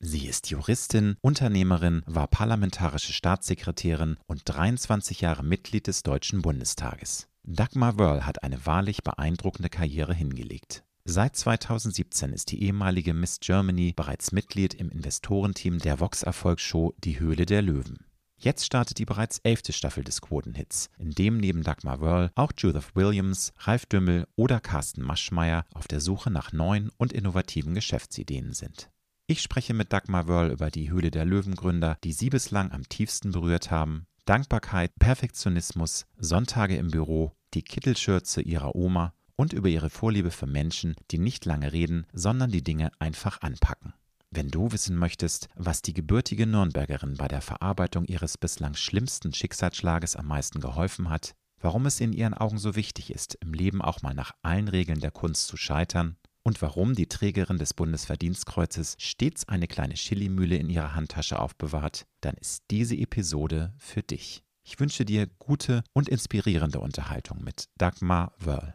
Sie ist Juristin, Unternehmerin, war parlamentarische Staatssekretärin und 23 Jahre Mitglied des Deutschen Bundestages. Dagmar Wörl hat eine wahrlich beeindruckende Karriere hingelegt. Seit 2017 ist die ehemalige Miss Germany bereits Mitglied im Investorenteam der Vox-Erfolgsshow Die Höhle der Löwen. Jetzt startet die bereits 11. Staffel des Quotenhits, in dem neben Dagmar Wörl auch Judith Williams, Ralf Dümmel oder Carsten Maschmeyer auf der Suche nach neuen und innovativen Geschäftsideen sind. Ich spreche mit Dagmar Wörl über die Höhle der Löwengründer, die sie bislang am tiefsten berührt haben, Dankbarkeit, Perfektionismus, Sonntage im Büro, die Kittelschürze ihrer Oma und über ihre Vorliebe für Menschen, die nicht lange reden, sondern die Dinge einfach anpacken. Wenn du wissen möchtest, was die gebürtige Nürnbergerin bei der Verarbeitung ihres bislang schlimmsten Schicksalsschlages am meisten geholfen hat, warum es in ihren Augen so wichtig ist, im Leben auch mal nach allen Regeln der Kunst zu scheitern und warum die Trägerin des Bundesverdienstkreuzes stets eine kleine Chilimühle in ihrer Handtasche aufbewahrt, dann ist diese Episode für dich. Ich wünsche dir gute und inspirierende Unterhaltung mit Dagmar Wörl.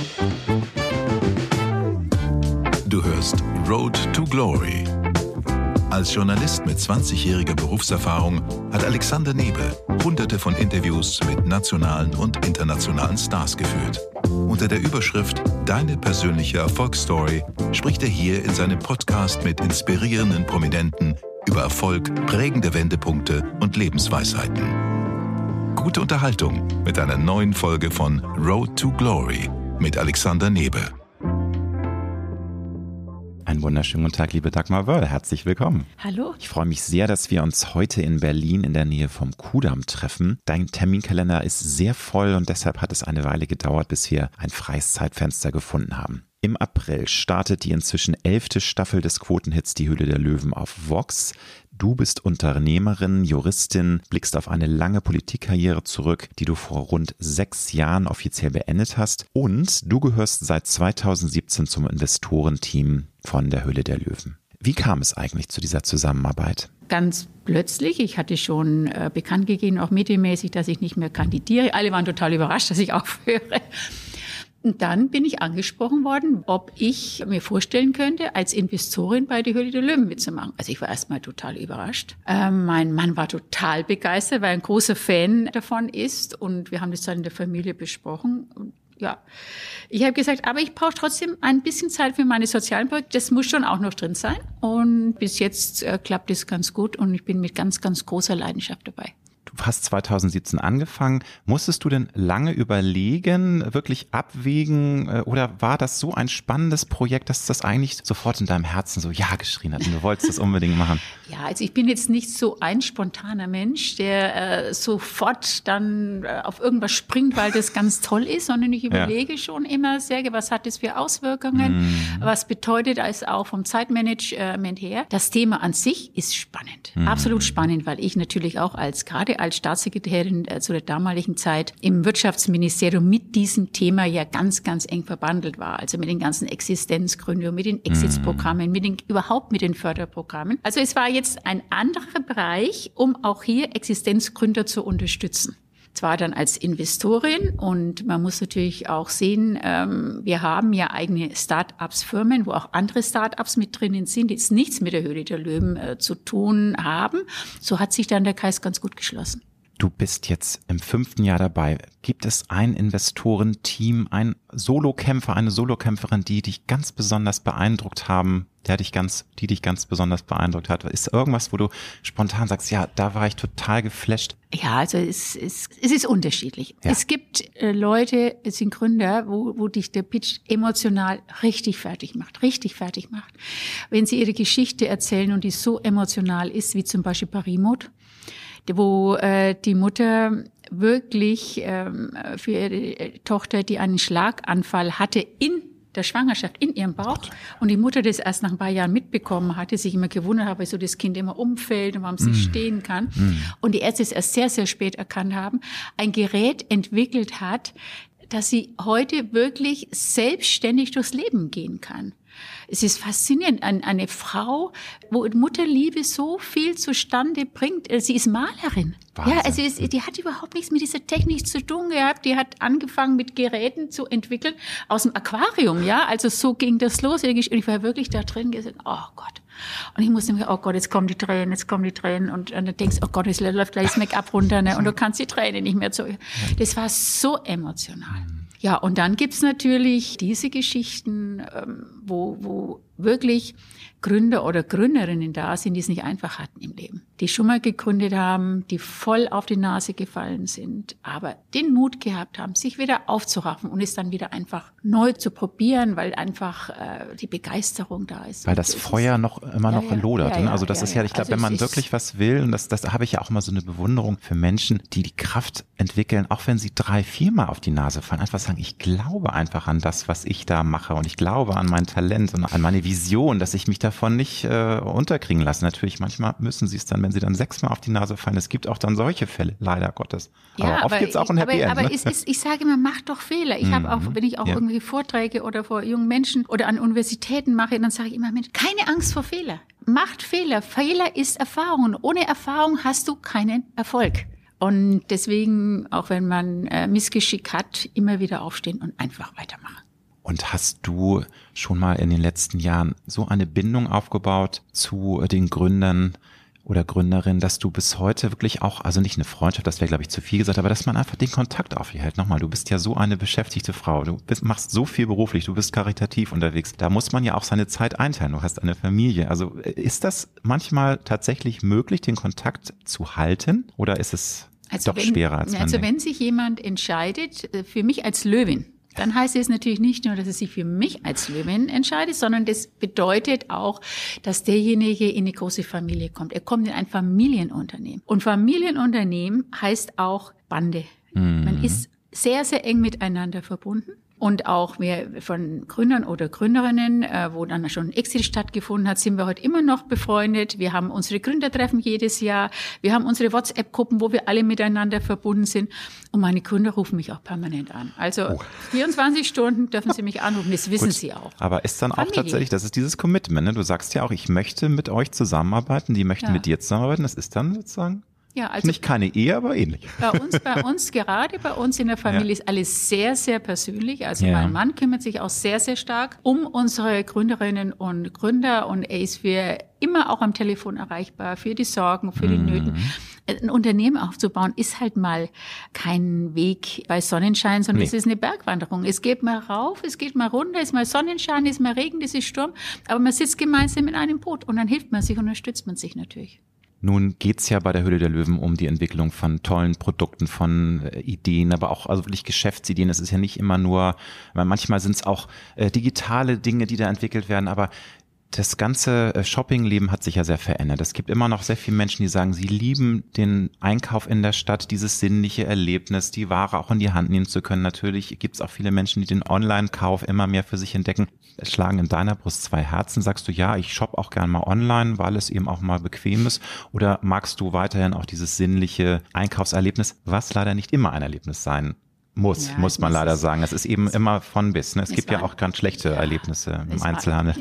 Du hörst Road to Glory. Als Journalist mit 20-jähriger Berufserfahrung hat Alexander Nebe hunderte von Interviews mit nationalen und internationalen Stars geführt. Unter der Überschrift Deine persönliche Erfolgsstory spricht er hier in seinem Podcast mit inspirierenden Prominenten über Erfolg, prägende Wendepunkte und Lebensweisheiten. Gute Unterhaltung mit einer neuen Folge von Road to Glory mit Alexander Nebe. Einen wunderschönen guten Tag, liebe Dagmar Wörl. Herzlich willkommen. Hallo. Ich freue mich sehr, dass wir uns heute in Berlin in der Nähe vom Kudamm treffen. Dein Terminkalender ist sehr voll und deshalb hat es eine Weile gedauert, bis wir ein freies Zeitfenster gefunden haben. Im April startet die inzwischen 11. Staffel des Quotenhits Die Höhle der Löwen auf Vox. Du bist Unternehmerin, Juristin, blickst auf eine lange Politikkarriere zurück, die du vor rund 6 Jahren offiziell beendet hast. Und du gehörst seit 2017 zum Investorenteam von der Höhle der Löwen. Wie kam es eigentlich zu dieser Zusammenarbeit? Ganz plötzlich. Ich hatte schon bekannt gegeben, auch medienmäßig, dass ich nicht mehr kandidiere. Alle waren total überrascht, dass ich aufhöre. Und dann bin ich angesprochen worden, ob ich mir vorstellen könnte, als Investorin bei der Höhle der Löwen mitzumachen. Also ich war erstmal total überrascht. Mein Mann war total begeistert, weil er ein großer Fan davon ist. Und wir haben das dann in der Familie besprochen. Und ja, ich habe gesagt, aber ich brauche trotzdem ein bisschen Zeit für meine sozialen Projekte. Das muss schon auch noch drin sein. Und bis jetzt klappt es ganz gut und ich bin mit ganz, ganz großer Leidenschaft dabei. Du hast 2017 angefangen. Musstest du denn lange überlegen, wirklich abwägen oder war das so ein spannendes Projekt, dass das eigentlich sofort in deinem Herzen so ja geschrien hat und du wolltest das unbedingt machen? Ja, also ich bin jetzt nicht so ein spontaner Mensch, der sofort dann auf irgendwas springt, weil das ganz toll ist, sondern ich überlege schon immer sehr, was hat das für Auswirkungen, was bedeutet es auch vom Zeitmanagement her. Das Thema an sich ist spannend, absolut spannend, weil ich natürlich auch gerade als Staatssekretärin zu der damaligen Zeit im Wirtschaftsministerium mit diesem Thema ja ganz, ganz eng verbandelt war. Also mit den ganzen Existenzgründungen, mit den Exitsprogrammen, überhaupt mit den Förderprogrammen. Also es war jetzt ein anderer Bereich, um auch hier Existenzgründer zu unterstützen. Zwar dann als Investorin und man muss natürlich auch sehen, wir haben ja eigene Start-ups-Firmen, wo auch andere Start-ups mit drinnen sind, die jetzt nichts mit der Höhle der Löwen zu tun haben. So hat sich dann der Kreis ganz gut geschlossen. Du bist jetzt im 5. Jahr dabei. Gibt es ein Investorenteam, ein Solokämpfer, eine Solokämpferin, die dich ganz besonders beeindruckt haben, die dich ganz besonders beeindruckt hat? Ist irgendwas, wo du spontan sagst, ja, da war ich total geflasht? Ja, also es ist unterschiedlich. Ja. Es gibt Leute, es sind Gründer, wo dich der Pitch emotional richtig fertig macht. Wenn sie ihre Geschichte erzählen und die so emotional ist, wie zum Beispiel Parimot, wo die Mutter wirklich für ihre Tochter, die einen Schlaganfall hatte in der Schwangerschaft, in ihrem Bauch, und die Mutter das erst nach ein paar Jahren mitbekommen hatte, sich immer gewundert hat, wieso das Kind immer umfällt und warum es nicht stehen kann. Und die Ärzte es erst sehr, sehr spät erkannt haben, ein Gerät entwickelt hat, dass sie heute wirklich selbstständig durchs Leben gehen kann. Es ist faszinierend, eine Frau, wo Mutterliebe so viel zustande bringt. Sie ist Malerin. Wahnsinn. Ja, also die hat überhaupt nichts mit dieser Technik zu tun gehabt. Die hat angefangen mit Geräten zu entwickeln aus dem Aquarium. Ja, also so ging das los. Und ich war wirklich da drin gesagt, oh Gott. Und ich musste mir, oh Gott, jetzt kommen die Tränen. Und dann denkst du, oh Gott, jetzt läuft gleich das Make-up runter, ne? Und du kannst die Tränen nicht mehr zu. Das war so emotional. Ja, und dann gibt's natürlich diese Geschichten, wo wirklich Gründer oder Gründerinnen da sind, die es nicht einfach hatten im Leben. Die schon mal gegründet haben, die voll auf die Nase gefallen sind, aber den Mut gehabt haben, sich wieder aufzuraffen und es dann wieder einfach neu zu probieren, weil einfach die Begeisterung da ist. Weil das Feuer immer noch lodert. Ne? Also das ist ja, ich glaube, wenn man wirklich was will, und das habe ich ja auch immer so eine Bewunderung für Menschen, die Kraft entwickeln, auch wenn sie 3-4 Mal auf die Nase fallen, einfach sagen, ich glaube einfach an das, was ich da mache und ich glaube an mein Talent und an meine Vision, dass ich mich davon nicht unterkriegen lasse. Natürlich, manchmal müssen sie es dann, wenn sie dann 6 Mal auf die Nase fallen. Es gibt auch dann solche Fälle, leider Gottes. Aber oft gibt es auch ein Happy End. Aber ich sage immer, mach doch Fehler. Ich habe auch, wenn ich auch irgendwie Vorträge oder vor jungen Menschen oder an Universitäten mache, dann sage ich immer, Mensch, keine Angst vor Fehler. Macht Fehler. Fehler ist Erfahrung. Ohne Erfahrung hast du keinen Erfolg. Und deswegen, auch wenn man Missgeschick hat, immer wieder aufstehen und einfach weitermachen. Und hast du schon mal in den letzten Jahren so eine Bindung aufgebaut zu den Gründern oder Gründerinnen, dass du bis heute wirklich auch, also nicht eine Freundschaft, das wäre glaube ich zu viel gesagt, aber dass man einfach den Kontakt aufhält. Nochmal, du bist ja so eine beschäftigte Frau, machst so viel beruflich, du bist karitativ unterwegs. Da muss man ja auch seine Zeit einteilen, du hast eine Familie. Also ist das manchmal tatsächlich möglich, den Kontakt zu halten oder ist es doch schwerer als man denkt? Wenn sich jemand entscheidet, für mich als Löwin, dann heißt es natürlich nicht nur, dass er sich für mich als Löwin entscheidet, sondern das bedeutet auch, dass derjenige in eine große Familie kommt. Er kommt in ein Familienunternehmen. Und Familienunternehmen heißt auch Bande. Man ist sehr, sehr eng miteinander verbunden. Und auch wir von Gründern oder Gründerinnen, wo dann schon ein Exit stattgefunden hat, sind wir heute immer noch befreundet. Wir haben unsere Gründertreffen jedes Jahr. Wir haben unsere WhatsApp-Gruppen, wo wir alle miteinander verbunden sind. Und meine Gründer rufen mich auch permanent an. Also 24 Stunden dürfen sie mich anrufen, das wissen sie auch. Aber ist dann auch tatsächlich, das ist dieses Commitment, ne? Du sagst ja auch, ich möchte mit euch zusammenarbeiten, die möchten mit dir zusammenarbeiten. Das ist dann sozusagen... Ja, also nicht keine Ehe, aber ähnlich. Bei uns in der Familie ist alles sehr, sehr persönlich. Also mein Mann kümmert sich auch sehr, sehr stark um unsere Gründerinnen und Gründer und er ist für immer auch am Telefon erreichbar, für die Sorgen, für die Nöten. Ein Unternehmen aufzubauen ist halt mal kein Weg bei Sonnenschein, sondern es ist eine Bergwanderung. Es geht mal rauf, es geht mal runter, es ist mal Sonnenschein, es ist mal Regen, es ist Sturm, aber man sitzt gemeinsam in einem Boot und dann hilft man sich, unterstützt man sich natürlich. Nun geht's ja bei der Höhle der Löwen um die Entwicklung von tollen Produkten, von Ideen, aber auch also wirklich Geschäftsideen. Es ist ja nicht immer nur, manchmal sind es auch digitale Dinge, die da entwickelt werden, aber das ganze Shoppingleben hat sich ja sehr verändert. Es gibt immer noch sehr viele Menschen, die sagen, sie lieben den Einkauf in der Stadt, dieses sinnliche Erlebnis, die Ware auch in die Hand nehmen zu können. Natürlich gibt es auch viele Menschen, die den Online-Kauf immer mehr für sich entdecken. Es schlagen in deiner Brust 2 Herzen. Sagst du, ja, ich shoppe auch gern mal online, weil es eben auch mal bequem ist? Oder magst du weiterhin auch dieses sinnliche Einkaufserlebnis, was leider nicht immer ein Erlebnis sein muss man leider sagen. Es ist eben immer von bis. Ne? Es gibt ja auch ganz schlechte Erlebnisse im Einzelhandel.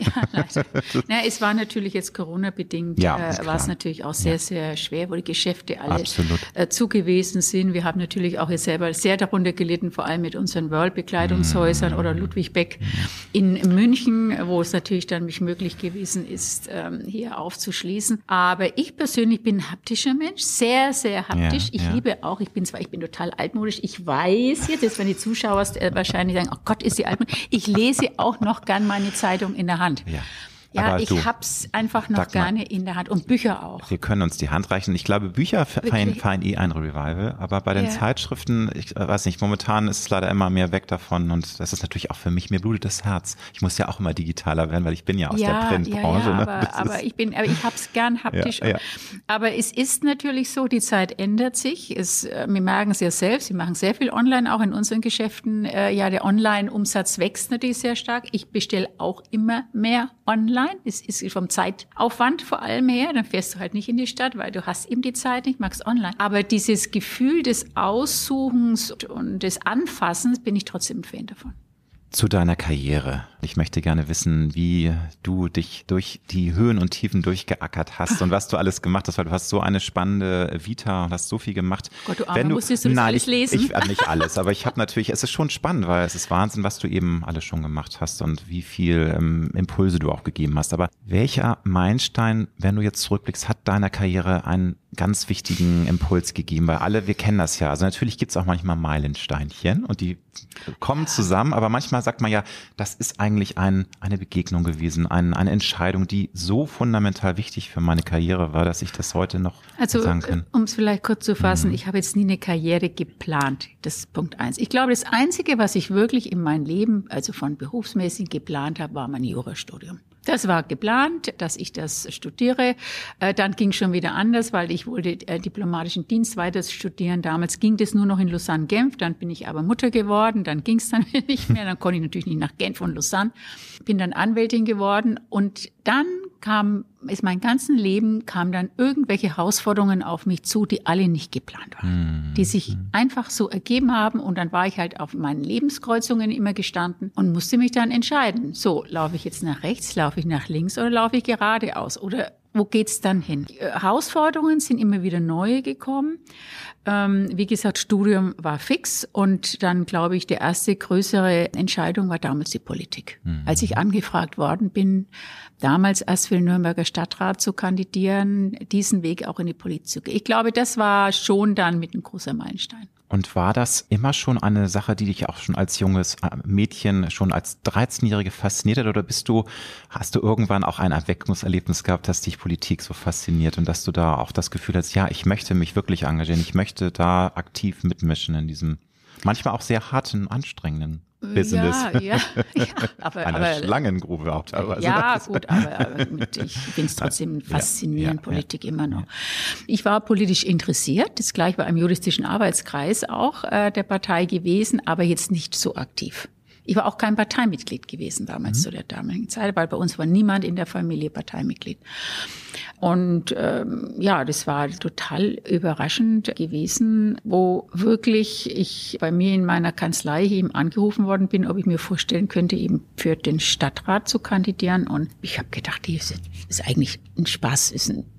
Es war natürlich jetzt Corona-bedingt, war es natürlich auch sehr, sehr schwer, wo die Geschäfte alle zu gewesen sind. Wir haben natürlich auch jetzt selber sehr darunter gelitten, vor allem mit unseren World-Bekleidungshäusern oder Ludwig Beck in München, wo es natürlich dann nicht möglich gewesen ist, hier aufzuschließen. Aber ich persönlich bin ein haptischer Mensch, sehr, sehr haptisch. Ich liebe auch, ich bin total altmodisch, ich weiß, jetzt, wenn die Zuschauer wahrscheinlich sagen, oh Gott, ist sie altmodisch. Ich lese auch noch gern meine Zeitung in der Hand. Ja, ich hab's einfach noch gerne in der Hand und Bücher auch. Wir können uns die Hand reichen. Ich glaube, Bücher feiern ein Revival, aber bei den Zeitschriften, ich weiß nicht, momentan ist es leider immer mehr weg davon und das ist natürlich auch für mich, mir blutet das Herz. Ich muss ja auch immer digitaler werden, weil ich bin ja aus der Printbranche. Aber ich hab's gern haptisch. Aber es ist natürlich so, die Zeit ändert sich. Wir merken es ja selbst, wir machen sehr viel online, auch in unseren Geschäften. Der Online-Umsatz wächst natürlich sehr stark. Ich bestelle auch immer mehr online. Es ist vom Zeitaufwand vor allem her. Dann fährst du halt nicht in die Stadt, weil du hast eben die Zeit nicht, magst online. Aber dieses Gefühl des Aussuchens und des Anfassens bin ich trotzdem ein Fan davon. Zu deiner Karriere. Ich möchte gerne wissen, wie du dich durch die Höhen und Tiefen durchgeackert hast und was du alles gemacht hast, weil du hast so eine spannende Vita und hast so viel gemacht. Gott, du Arme, musstest du das alles lesen? Nicht alles, aber ich habe natürlich, es ist schon spannend, weil es ist Wahnsinn, was du eben alles schon gemacht hast und wie viel Impulse du auch gegeben hast. Aber welcher Meilenstein, wenn du jetzt zurückblickst, hat deiner Karriere einen ganz wichtigen Impuls gegeben? Weil wir kennen das ja. Also natürlich gibt es auch manchmal Meilensteinchen und die kommen zusammen, aber manchmal sagt man ja, das ist eigentlich eine Begegnung gewesen, eine Entscheidung, die so fundamental wichtig für meine Karriere war, dass ich das heute noch sagen kann. Also, um es vielleicht kurz zu fassen, ich habe jetzt nie eine Karriere geplant. Das ist Punkt 1. Ich glaube, das Einzige, was ich wirklich in meinem Leben, also von berufsmäßig geplant habe, war mein Jurastudium. Das war geplant, dass ich das studiere. Dann ging es schon wieder anders, weil ich wollte diplomatischen Dienst weiter studieren. Damals ging das nur noch in Lausanne-Genf. Dann bin ich aber Mutter geworden. Dann ging es dann nicht mehr. Dann konnte ich natürlich nicht nach Genf und Lausanne. Bin dann Anwältin geworden. Und dann kamen dann irgendwelche Herausforderungen auf mich zu, die alle nicht geplant waren, die sich einfach so ergeben haben. Und dann war ich halt auf meinen Lebenskreuzungen immer gestanden und musste mich dann entscheiden. So, laufe ich jetzt nach rechts, laufe ich nach links oder laufe ich geradeaus? Oder wo geht's dann hin? Herausforderungen sind immer wieder neue gekommen. Wie gesagt, Studium war fix und dann, glaube ich, die erste größere Entscheidung war damals die Politik. Als ich angefragt worden bin, damals erst für den Nürnberger Stadtrat zu kandidieren, diesen Weg auch in die Politik zu gehen. Ich glaube, das war schon dann mit ein großer Meilenstein. Und war das immer schon eine Sache, die dich auch schon als junges Mädchen, schon als 13-Jährige fasziniert hat? Oder hast du irgendwann auch ein Erweckungserlebnis gehabt, dass dich Politik so fasziniert und dass du da auch das Gefühl hast, ja, ich möchte mich wirklich engagieren, ich möchte da aktiv mitmischen in diesem manchmal auch sehr harten, anstrengenden Business. Ja, aber Schlangengrube auch teilweise. Ja, gut, aber ich finde es trotzdem faszinierend, Politik immer noch. Ich war politisch interessiert, das gleich bei einem juristischen Arbeitskreis auch der Partei gewesen, aber jetzt nicht so aktiv. Ich war auch kein Parteimitglied gewesen damals zu der damaligen Zeit, weil bei uns war niemand in der Familie Parteimitglied. Und das war total überraschend gewesen, wo wirklich ich bei mir in meiner Kanzlei eben angerufen worden bin, ob ich mir vorstellen könnte, eben für den Stadtrat zu kandidieren. Und ich habe gedacht, das ist eigentlich ein Spaß,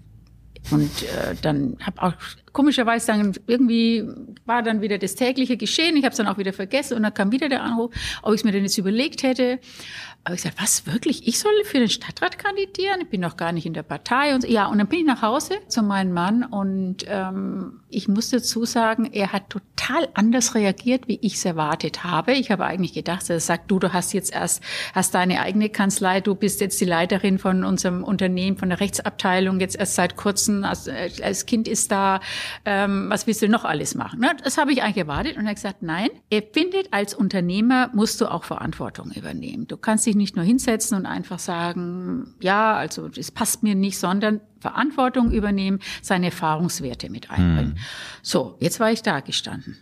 und dann habe auch komischerweise dann irgendwie war dann wieder das tägliche Geschehen. Ich habe es dann auch wieder vergessen und dann kam wieder der Anruf, ob ich es mir denn jetzt überlegt hätte. Aber ich sagte, was wirklich? Ich soll für den Stadtrat kandidieren? Ich bin noch gar nicht in der Partei. Und dann bin ich nach Hause zu meinem Mann und ich muss dazu sagen, er hat total anders reagiert, wie ich es erwartet habe. Ich habe eigentlich gedacht, er sagt, du hast deine eigene Kanzlei, du bist jetzt die Leiterin von unserem Unternehmen, von der Rechtsabteilung, jetzt erst seit kurzem, als Kind ist da, was willst du noch alles machen? Ne? Das habe ich eigentlich erwartet und er hat gesagt, nein, er findet, als Unternehmer musst du auch Verantwortung übernehmen. Du kannst dich nicht nur hinsetzen und einfach sagen, ja, also das passt mir nicht, sondern Verantwortung übernehmen, seine Erfahrungswerte mit einbringen. So, jetzt war ich da gestanden.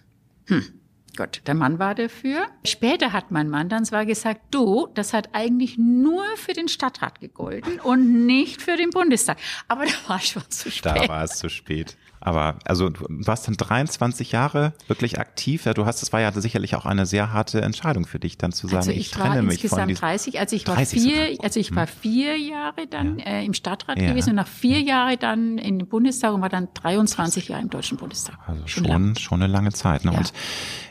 Gott, der Mann war dafür. Später hat mein Mann dann zwar gesagt, das hat eigentlich nur für den Stadtrat gegolten und nicht für den Bundestag. Aber da war schon zu spät. Da war es zu spät. Aber also du warst dann 23 Jahre wirklich aktiv. Ja, das war ja sicherlich auch eine sehr harte Entscheidung für dich, dann zu sagen, also ich trenne mich von diesem. 30, ich war 4 Jahre dann im Stadtrat gewesen und nach 4 Jahren dann in den Bundestag und war dann 23 Jahre im Deutschen Bundestag. Also schon eine lange Zeit. Ne? Ja. Und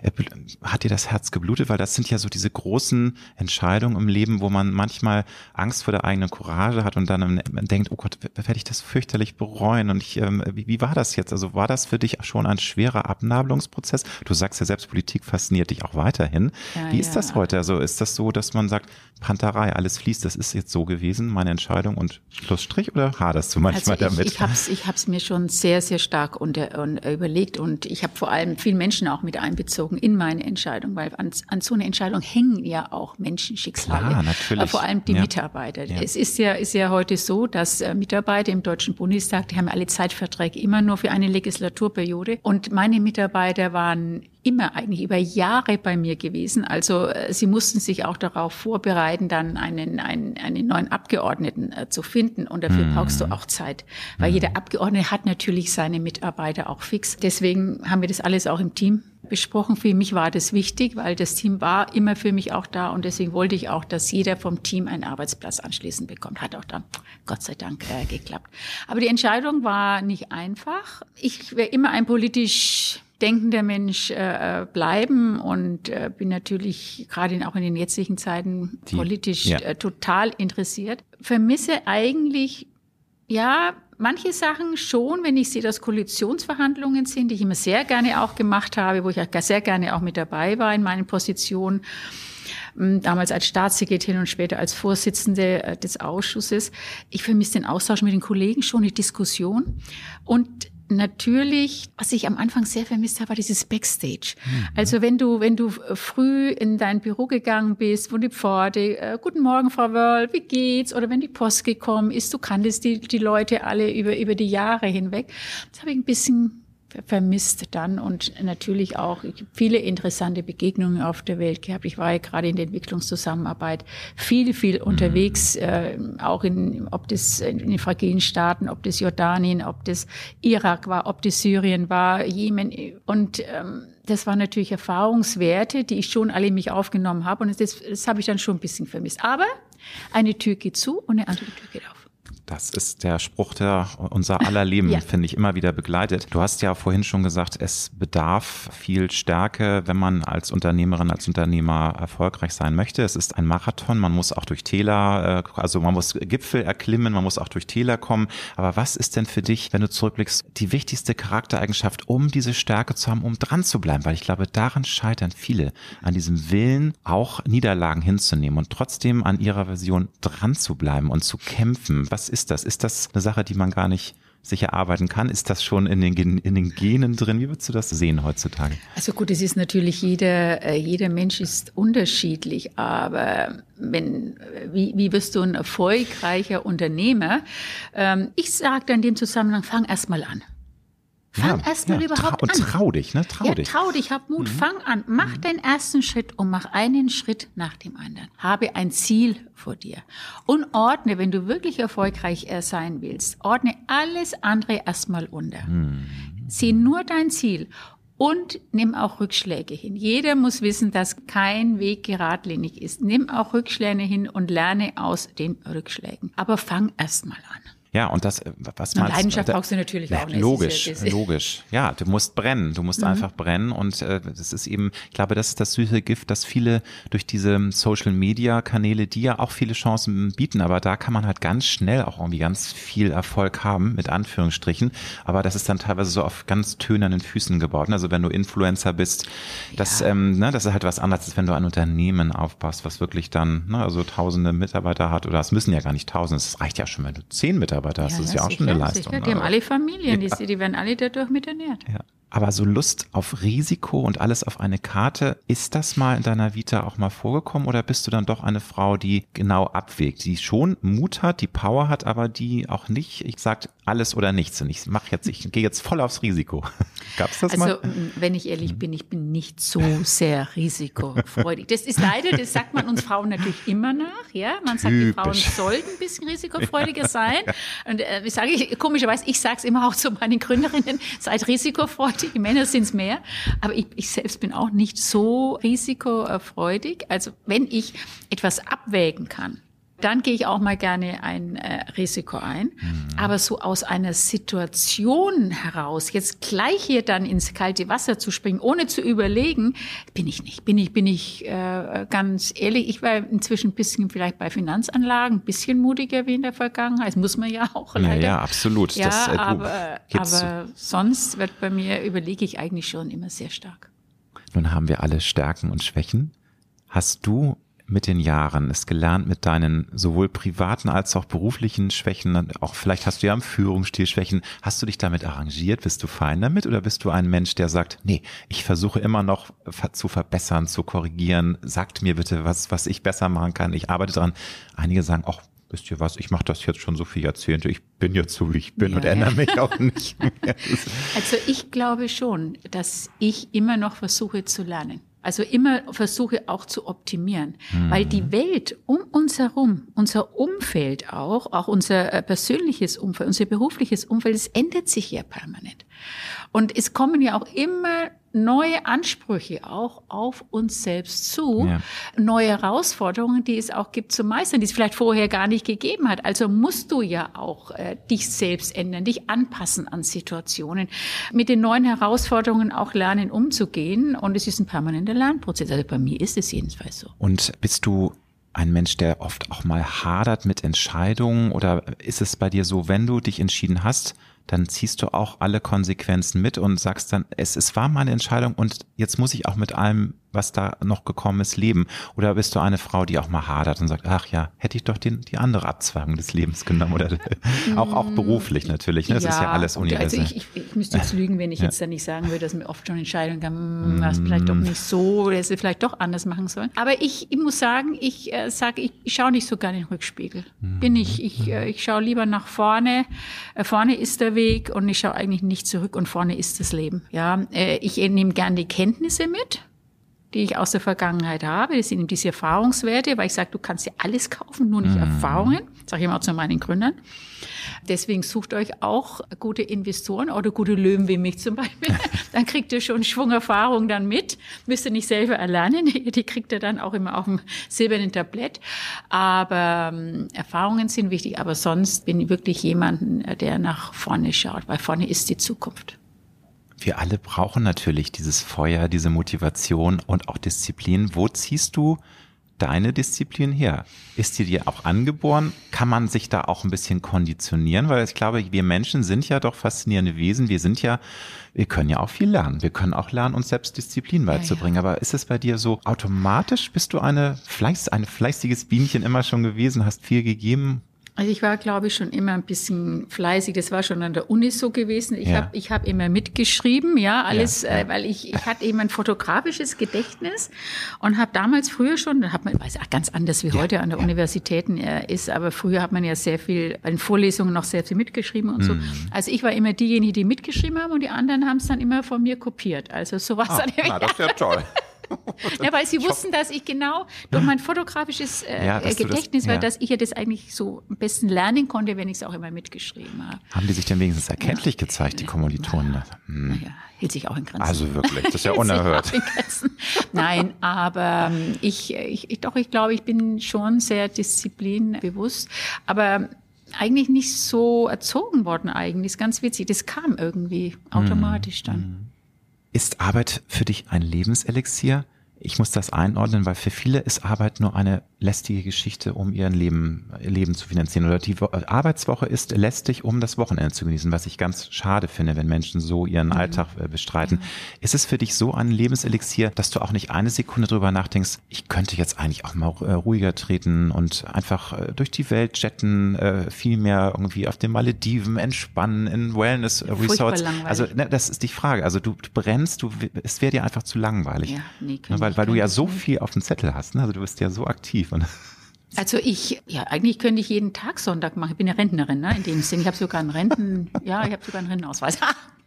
hat dir das Herz geblutet? Weil das sind ja so diese großen Entscheidungen im Leben, wo man manchmal Angst vor der eigenen Courage hat und dann denkt, oh Gott, werde ich das fürchterlich bereuen? Und wie war das jetzt? Also war das für dich schon ein schwerer Abnabelungsprozess? Du sagst ja selbst, Politik fasziniert dich auch weiterhin. Wie ist das heute? Also ist das so, dass man sagt, Panterei, alles fließt, das ist jetzt so gewesen, meine Entscheidung und Schlussstrich, oder haderst du manchmal damit? Ich hab's mir schon sehr, sehr stark überlegt und ich habe vor allem viele Menschen auch mit einbezogen in meine Entscheidung, weil an so einer Entscheidung hängen ja auch Menschenschicksale. Klar, natürlich. Vor allem die Mitarbeiter. Ja. Es ist ja heute so, dass Mitarbeiter im Deutschen Bundestag, die haben alle Zeitverträge immer nur für eine Legislaturperiode. Und meine Mitarbeiter waren immer eigentlich über Jahre bei mir gewesen. Also sie mussten sich auch darauf vorbereiten, dann einen neuen Abgeordneten zu finden. Und dafür brauchst du auch Zeit. Weil jeder Abgeordnete hat natürlich seine Mitarbeiter auch fix. Deswegen haben wir das alles auch im Team besprochen. Für mich war das wichtig, weil das Team war immer für mich auch da und deswegen wollte ich auch, dass jeder vom Team einen Arbeitsplatz anschließend bekommt. Hat auch dann, Gott sei Dank, geklappt. Aber die Entscheidung war nicht einfach. Ich werde immer ein politisch denkender Mensch bleiben und bin natürlich gerade auch in den jetzigen Zeiten politisch total interessiert. Vermisse eigentlich, manche Sachen schon, wenn ich sehe, dass Koalitionsverhandlungen sind, die ich immer sehr gerne auch gemacht habe, wo ich auch sehr gerne auch mit dabei war in meinen Positionen, damals als Staatssekretärin und später als Vorsitzende des Ausschusses. Ich vermisse den Austausch mit den Kollegen schon, die Diskussion und natürlich, was ich am Anfang sehr vermisst habe, war dieses Backstage. Also wenn du früh in dein Büro gegangen bist, wo die Pforte, guten Morgen, Frau Wörl, wie geht's? Oder wenn die Post gekommen ist, du kanntest die Leute alle über die Jahre hinweg. Das habe ich ein bisschen vermisst dann und natürlich auch viele interessante Begegnungen auf der Welt gehabt. Ich war ja gerade in der Entwicklungszusammenarbeit viel unterwegs, auch ob das in den fragilen Staaten, ob das Jordanien, ob das Irak war, ob das Syrien war, Jemen und das waren natürlich Erfahrungswerte, die ich schon alle in mich aufgenommen habe und das habe ich dann schon ein bisschen vermisst. Aber eine Tür geht zu und eine andere Tür geht auf. Das ist der Spruch, der unser aller Leben, finde ich, immer wieder begleitet. Du hast ja vorhin schon gesagt, es bedarf viel Stärke, wenn man als Unternehmerin, als Unternehmer erfolgreich sein möchte. Es ist ein Marathon, man muss auch durch Täler, also man muss Gipfel erklimmen, man muss auch durch Täler kommen. Aber was ist denn für dich, wenn du zurückblickst, die wichtigste Charaktereigenschaft, um diese Stärke zu haben, um dran zu bleiben? Weil ich glaube, daran scheitern viele, an diesem Willen, auch Niederlagen hinzunehmen und trotzdem an ihrer Vision dran zu bleiben und zu kämpfen. Was ist das? Ist das eine Sache, die man gar nicht sich erarbeiten kann? Ist das schon in den Genen drin? Wie würdest du das sehen heutzutage? Also gut, es ist natürlich, jeder Mensch ist unterschiedlich, aber wie wirst du ein erfolgreicher Unternehmer? Ich sage in dem Zusammenhang, fang erst mal an. Fang erstmal überhaupt an. Und trau dich, ne? Trau dich, hab Mut, fang an. Mach deinen ersten Schritt und mach einen Schritt nach dem anderen. Habe ein Ziel vor dir. Und ordne, wenn du wirklich erfolgreich sein willst, ordne alles andere erstmal unter. Sieh nur dein Ziel. Und nimm auch Rückschläge hin. Jeder muss wissen, dass kein Weg geradlinig ist. Nimm auch Rückschläge hin und lerne aus den Rückschlägen. Aber fang erstmal an. Ja, und das, was meinst du? Leidenschaft brauchst du natürlich auch nicht. Logisch. Ja, du musst brennen. Du musst einfach brennen. Und das ist eben, ich glaube, das ist das süße Gift, dass viele durch diese Social-Media-Kanäle, die ja auch viele Chancen bieten, aber da kann man halt ganz schnell auch irgendwie ganz viel Erfolg haben, mit Anführungsstrichen. Aber das ist dann teilweise so auf ganz tönernen Füßen gebaut. Also wenn du Influencer bist, das ist halt was anderes, als wenn du ein Unternehmen aufbaust, was wirklich dann, also tausende Mitarbeiter hat. Oder es müssen ja gar nicht tausende, es reicht ja schon, wenn du 10 Mitarbeiter das ist ja auch schon eine Leistung. Sicher. Die haben alle Familien, die werden alle dadurch mit ernährt. Ja. Aber so Lust auf Risiko und alles auf eine Karte, ist das mal in deiner Vita auch mal vorgekommen oder bist du dann doch eine Frau, die genau abwägt, die schon Mut hat, die Power hat, aber die auch nicht, ich sag alles oder nichts und ich gehe jetzt voll aufs Risiko. Gab's das mal? Also, wenn ich ehrlich bin, ich bin nicht so sehr risikofreudig. Das ist leider, das sagt man uns Frauen natürlich immer nach, ja. Man sagt, die Frauen sollten ein bisschen risikofreudiger sein. Und komischerweise, ich sage es immer auch zu meinen Gründerinnen, seid risikofreudig. Die Männer sind es mehr, aber ich selbst bin auch nicht so risikofreudig. Also wenn ich etwas abwägen kann, dann gehe ich auch mal gerne ein Risiko ein. Aber so aus einer Situation heraus, jetzt gleich hier dann ins kalte Wasser zu springen, ohne zu überlegen, bin ich nicht. Bin ich ganz ehrlich, ich war inzwischen ein bisschen vielleicht bei Finanzanlagen, ein bisschen mutiger wie in der Vergangenheit. Das muss man ja auch leider. Ja, absolut. Ja, aber sonst überlege ich eigentlich schon immer sehr stark. Nun haben wir alle Stärken und Schwächen. Hast du mit den Jahren es gelernt, mit deinen sowohl privaten als auch beruflichen Schwächen, auch vielleicht hast du ja im Führungsstil Schwächen, hast du dich damit arrangiert? Bist du fein damit oder bist du ein Mensch, der sagt, nee, ich versuche immer noch zu verbessern, zu korrigieren, sagt mir bitte, was ich besser machen kann, ich arbeite dran. Einige sagen, ach, wisst ihr was, ich mache das jetzt schon so viele Jahrzehnte, ich bin jetzt so, wie ich bin und ändere mich auch nicht mehr. Also ich glaube schon, dass ich immer noch versuche zu lernen. Also immer versuche auch zu optimieren, weil die Welt um uns herum, unser Umfeld auch unser persönliches Umfeld, unser berufliches Umfeld, es ändert sich ja permanent. Und es kommen ja auch immer neue Ansprüche auch auf uns selbst zu, neue Herausforderungen, die es auch gibt zu meistern, die es vielleicht vorher gar nicht gegeben hat. Also musst du ja auch dich selbst ändern, dich anpassen an Situationen, mit den neuen Herausforderungen auch lernen, umzugehen. Und es ist ein permanenter Lernprozess. Also bei mir ist es jedenfalls so. Und bist du ein Mensch, der oft auch mal hadert mit Entscheidungen, oder ist es bei dir so, wenn du dich entschieden hast, dann ziehst du auch alle Konsequenzen mit und sagst dann, es war meine Entscheidung und jetzt muss ich auch mit allem, was da noch gekommen ist, leben? Oder bist du eine Frau, die auch mal hadert und sagt, ach ja, hätte ich doch die andere Abzweigung des Lebens genommen, oder auch beruflich natürlich, ne? Das ist ja alles universell. Also ich müsste jetzt lügen, wenn ich jetzt da nicht sagen würde, dass mir oft schon Entscheidungen gab, was vielleicht doch nicht so, oder es vielleicht doch anders machen sollen. Aber ich muss sagen, ich schaue nicht so gerne in den Rückspiegel. Ich schaue lieber nach vorne. Vorne ist der Weg und ich schaue eigentlich nicht zurück und vorne ist das Leben. Ja, ich nehme gerne die Kenntnisse mit, die ich aus der Vergangenheit habe. Das sind eben diese Erfahrungswerte, weil ich sage, du kannst ja alles kaufen, nur nicht Erfahrungen. Das sage ich immer auch zu meinen Gründern. Deswegen sucht euch auch gute Investoren oder gute Löwen wie mich zum Beispiel. Dann kriegt ihr schon Schwung Erfahrung dann mit. Müsst ihr nicht selber erlernen. Die kriegt ihr dann auch immer auf dem silbernen Tablett. Aber Erfahrungen sind wichtig. Aber sonst bin ich wirklich jemanden, der nach vorne schaut, weil vorne ist die Zukunft. Wir alle brauchen natürlich dieses Feuer, diese Motivation und auch Disziplin. Wo ziehst du deine Disziplin her? Ist die dir auch angeboren? Kann man sich da auch ein bisschen konditionieren? Weil ich glaube, wir Menschen sind ja doch faszinierende Wesen. Wir können ja auch viel lernen. Wir können auch lernen, uns selbst Disziplin beizubringen. Ja. Aber ist es bei dir so automatisch? Bist du ein fleißiges Bienchen immer schon gewesen? Hast viel gegeben? Also ich war, glaube ich, schon immer ein bisschen fleißig. Das war schon an der Uni so gewesen. Ich hab immer mitgeschrieben, weil ich hatte eben ein fotografisches Gedächtnis und habe damals früher schon, weiß auch ganz anders wie heute an der Universitäten ist, aber früher hat man ja sehr viel, bei den Vorlesungen noch sehr viel mitgeschrieben und so. Also ich war immer diejenige, die mitgeschrieben haben und die anderen haben es dann immer von mir kopiert. Also so war es dann immer. Das ist ja toll. Ja, weil sie wussten, dass ich genau durch mein fotografisches Gedächtnis, dass ich ja das eigentlich so am besten lernen konnte, wenn ich es auch immer mitgeschrieben habe. Haben die sich denn wenigstens erkenntlich gezeigt, die Kommilitonen? Naja, hielt sich auch in Grenzen. Also wirklich, das ist ja unerhört. Nein, aber ich glaube, ich bin schon sehr disziplinbewusst, aber eigentlich nicht so erzogen worden eigentlich. Das ist ganz witzig, das kam irgendwie automatisch dann. Ist Arbeit für dich ein Lebenselixier? Ich muss das einordnen, weil für viele ist Arbeit nur eine lästige Geschichte, um ihr Leben zu finanzieren. Oder die Arbeitswoche ist lästig, um das Wochenende zu genießen, was ich ganz schade finde, wenn Menschen so ihren Alltag bestreiten. Ist es für dich so ein Lebenselixier, dass du auch nicht eine Sekunde drüber nachdenkst, ich könnte jetzt eigentlich auch mal ruhiger treten und einfach durch die Welt jetten, viel mehr irgendwie auf den Malediven entspannen, in Wellness-Resorts. Also das ist die Frage. Also du brennst, es wäre dir einfach zu langweilig. Ja, nee, weil du ja so viel auf dem Zettel hast, ne? Also du bist ja so aktiv. Also eigentlich könnte ich jeden Tag Sonntag machen. Ich bin ja Rentnerin, ne? In dem Sinne. Ich habe sogar einen Rentenausweis.